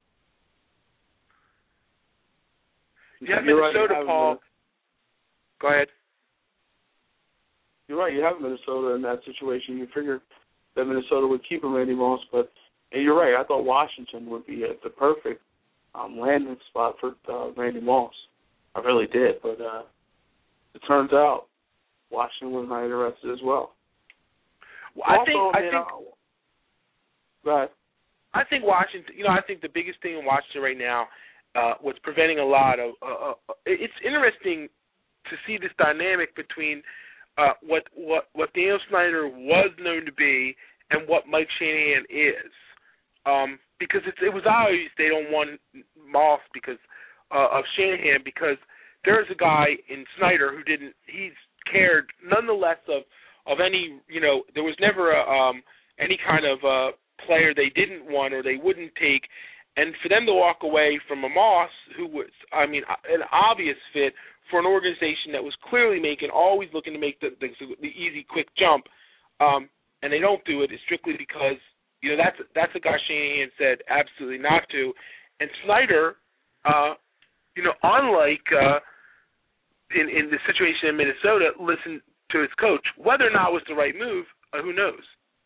You have Minnesota, right, Paul. Go ahead. You're right. You have Minnesota in that situation. You figure that Minnesota would keep him Randy Moss, but and you're right. I thought Washington would be at the perfect um, landing spot for uh, Randy Moss. I really did, but uh, it turns out Washington was not interested as well. well I also, think. I you think. Know, go ahead. I think Washington. You know, I think the biggest thing in Washington right now, uh, what's preventing a lot of. Uh, uh, it's interesting to see this dynamic between uh, what what what Daniel Snyder was known to be and what Mike Shanahan is, um, because it's, it was obvious they don't want Moss because uh, of Shanahan because there's a guy in Snyder who didn't he's cared nonetheless of of any you know there was never a, um, any kind of uh, player they didn't want or they wouldn't take, and for them to walk away from a Moss who was I mean an obvious fit for an organization that was clearly making, always looking to make the, the, the easy, quick jump, um, and they don't do it, it's strictly because, you know, that's that's a guy Shanahan said absolutely not to. And Snyder, uh, you know, unlike uh, in, in the situation in Minnesota, listened to his coach. Whether or not it was the right move, uh, who knows?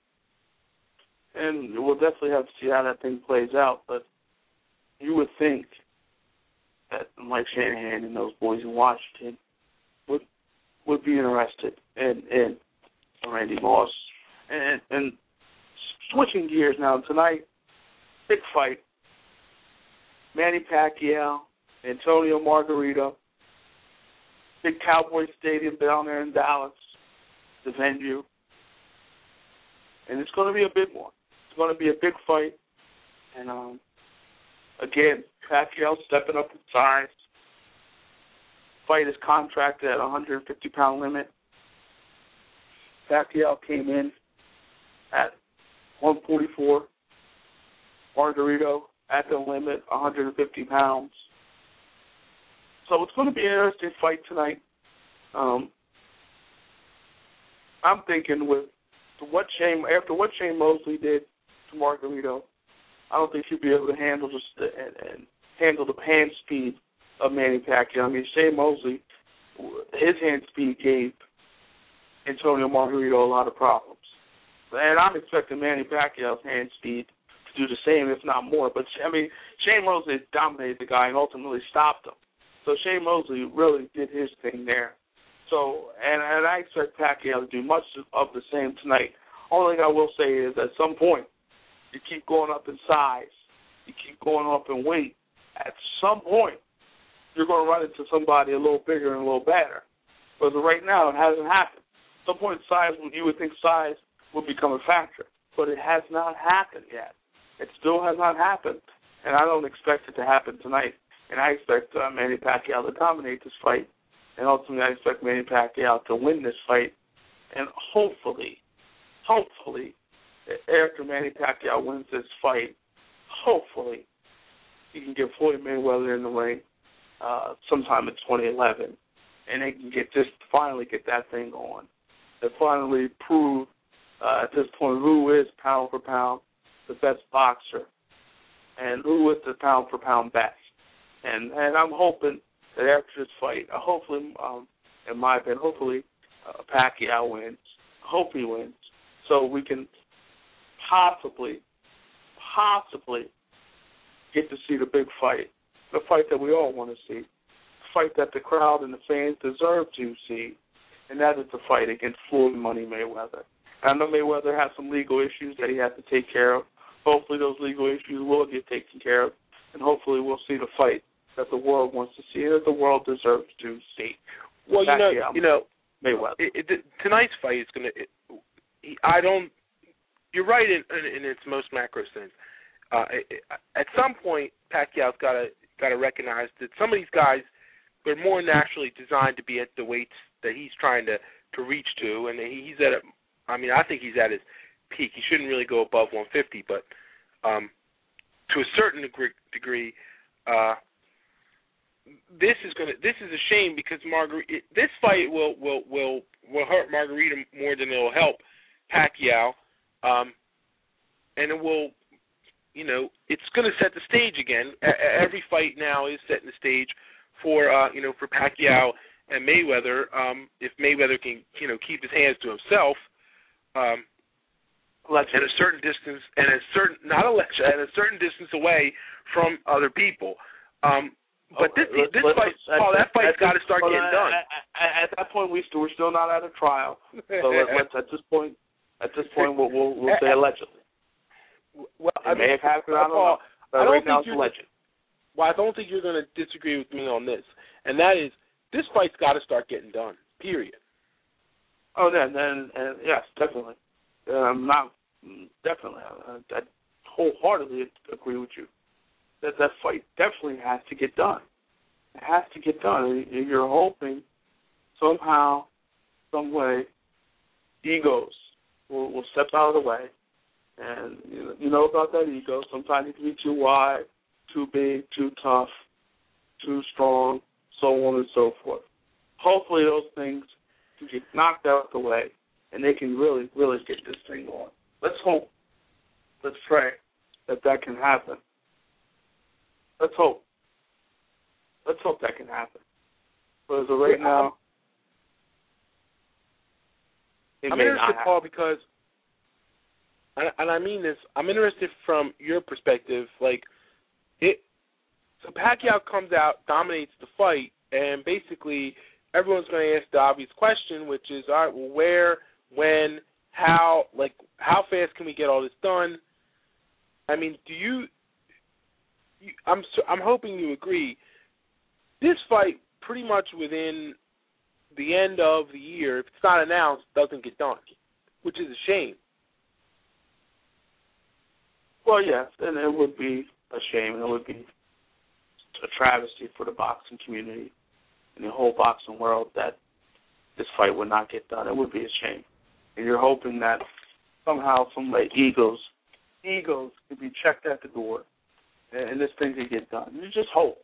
And we'll definitely have to see how that thing plays out, but you would think that Mike Shanahan and those boys in Washington would would be interested in, in Randy Moss. And, and switching gears now, tonight, big fight. Manny Pacquiao, Antonio Margarito, big Cowboy Stadium down there in Dallas, the venue. And it's going to be a big one. It's going to be a big fight. And, um, again, Pacquiao stepping up in size. Fight is contracted at one hundred fifty pound limit. Pacquiao came in at one forty-four. Margarito at the limit, one hundred fifty pounds. So it's going to be an interesting fight tonight. Um, I'm thinking with what Shane after what Shane Mosley did to Margarito, I don't think he'll be able to handle just the, and, and handle the hand speed of Manny Pacquiao. I mean, Shane Mosley, his hand speed gave Antonio Margarito a lot of problems, and I'm expecting Manny Pacquiao's hand speed to do the same, if not more. But I mean, Shane Mosley dominated the guy and ultimately stopped him. So Shane Mosley really did his thing there. So, and, and I expect Pacquiao to do much of the same tonight. Only thing I will say is at some point, you keep going up in size, you keep going up in weight, at some point, you're going to run into somebody a little bigger and a little better. But right now, it hasn't happened. At some point, size, you would think size would become a factor, but it has not happened yet. It still has not happened, and I don't expect it to happen tonight. And I expect uh, Manny Pacquiao to dominate this fight, and ultimately I expect Manny Pacquiao to win this fight, and hopefully, hopefully, after Manny Pacquiao wins this fight, hopefully he can get Floyd Mayweather in the ring uh, sometime in twenty eleven, and they can get just finally get that thing going. And finally prove uh, at this point who is pound for pound the best boxer and who is the pound for pound best. And and I'm hoping that after this fight, uh, hopefully, um, in my opinion, hopefully uh, Pacquiao wins. I hope he wins, so we can possibly, possibly get to see the big fight, the fight that we all want to see, the fight that the crowd and the fans deserve to see, and that is the fight against Floyd Money Mayweather. And I know Mayweather has some legal issues that he has to take care of. Hopefully those legal issues will get taken care of, and hopefully we'll see the fight that the world wants to see, that the world deserves to see. Well, you know, you know, Mayweather. It, it, tonight's fight is going to. I don't. You're right in, in, in its most macro sense. Uh, it, at some point, Pacquiao's got to got to recognize that some of these guys, they're more naturally designed to be at the weights that he's trying to, to reach to, and he's at. A, I mean, I think he's at his peak. He shouldn't really go above one fifty, but um, to a certain degree, degree uh, this is going to. This is a shame because Margarita. This fight will will will will hurt Margarita more than it will help Pacquiao, um, and it will. You know, it's going to set the stage again. A- every fight now is setting the stage for, uh, you know, for Pacquiao and Mayweather. Um, if Mayweather can, you know, keep his hands to himself, um, at a certain distance, and a certain not a lecture, at a certain distance away from other people. Um, but this let's, this let's, fight, let's, oh, that fight's got to start getting at, done. At, at that point, we still, we're still not at a trial. So let, let's at this point, at this point, we'll we'll, we'll say allegedly. Well, it I may mean, have happened. I don't Paul, know. But I don't right think now it's you're, alleged. Well, I don't think you're going to disagree with me on this, and that is this fight's got to start getting done. Period. Oh, then, then, uh, yes, definitely. Um, not definitely. I, I wholeheartedly agree with you. That that fight definitely has to get done. It has to get done. You're hoping somehow, some way, egos will, will step out of the way. And you know, you know about that ego. Sometimes it can be too wide, too big, too tough, too strong, so on and so forth. Hopefully those things can get knocked out of the way, and they can really, really get this thing going. Let's hope. Let's pray that that can happen. Let's hope. Let's hope that can happen. But as of right now, it I'm may interested, not Paul, because. And I mean this, I'm interested from your perspective. Like, it. So Pacquiao comes out, dominates the fight, and basically everyone's going to ask the obvious question, which is, all right, well, where, when, how, like, how fast can we get all this done? I mean, do you? you I'm I'm hoping you agree. This fight, pretty much within the end of the year, if it's not announced, doesn't get done, which is a shame. Well, yes, and it would be a shame, and it would be a travesty for the boxing community and the whole boxing world that this fight would not get done. It would be a shame. And you're hoping that somehow some like egos, egos could be checked at the door, and, and this thing could get done. You just hope.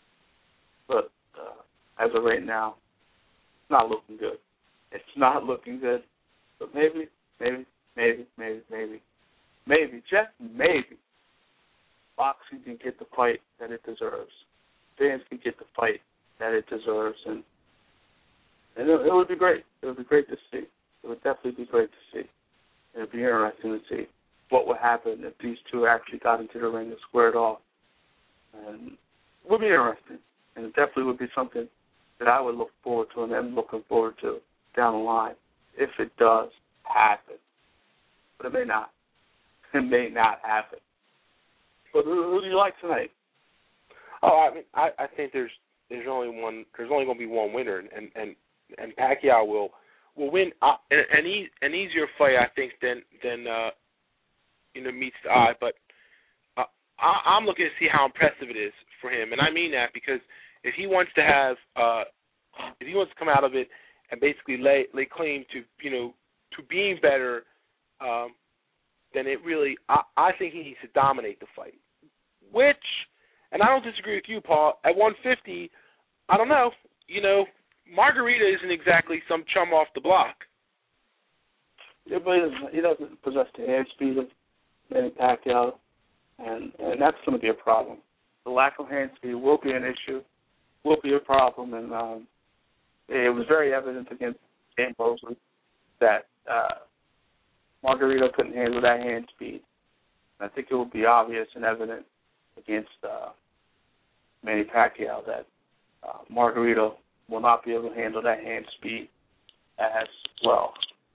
But uh, as of right now, it's not looking good. It's not looking good. But maybe, maybe, maybe, maybe, maybe. Maybe, just maybe, boxing can get the fight that it deserves. Fans can get the fight that it deserves, and and it, it would be great. It would be great to see. It would definitely be great to see. It would be interesting to see what would happen if these two actually got into the ring and squared off. And it would be interesting, and it definitely would be something that I would look forward to and am looking forward to down the line if it does happen. But it may not. It may not happen. But who, who do you like tonight? Oh, I mean, I, I think there's there's only one. There's only going to be one winner, and and and Pacquiao will will win uh, an an, e- an easier fight, I think, than than uh, you know meets the eye. But uh, I, I'm looking to see how impressive it is for him, and I mean that because if he wants to have uh, if he wants to come out of it and basically lay lay claim to you know to being better. Um, then it really, I, I think he needs to dominate the fight. Which, and I don't disagree with you, Paul, at one fifty, I don't know, you know, Margarita isn't exactly some chum off the block. Yeah, but he doesn't, he doesn't possess the hand speed of Manny Pacquiao, and, and that's going to be a problem. The lack of hand speed will be an issue, will be a problem, and um, it was very evident against Dan Mosley that uh, Margarita couldn't handle that hand speed. I think it would be obvious and evident against uh, Manny Pacquiao that uh, Margarita will not be able to handle that hand speed as well.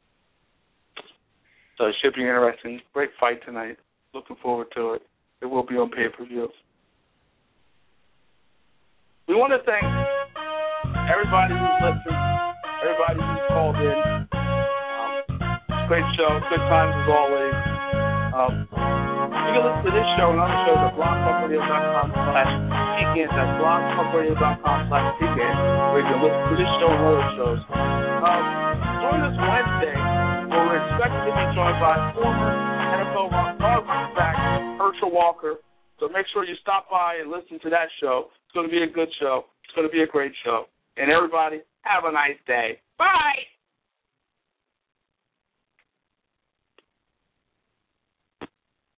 So it should be interesting. Great fight tonight. Looking forward to it. It will be on pay-per-view. We want to thank everybody who's listening, everybody who's called in. Um, great show. Good times as always. Um, you can listen to this show and other shows at blogtalkradio.com slash pecan. That's blogtalkradio.com slash pecan, where you can listen to this show and other shows. Um, join us Wednesday, where we're expected to be joined by former N F L running back Herschel Walker. So make sure you stop by and listen to that show. It's going to be a good show. It's going to be a great show. And everybody, have a nice day. Bye.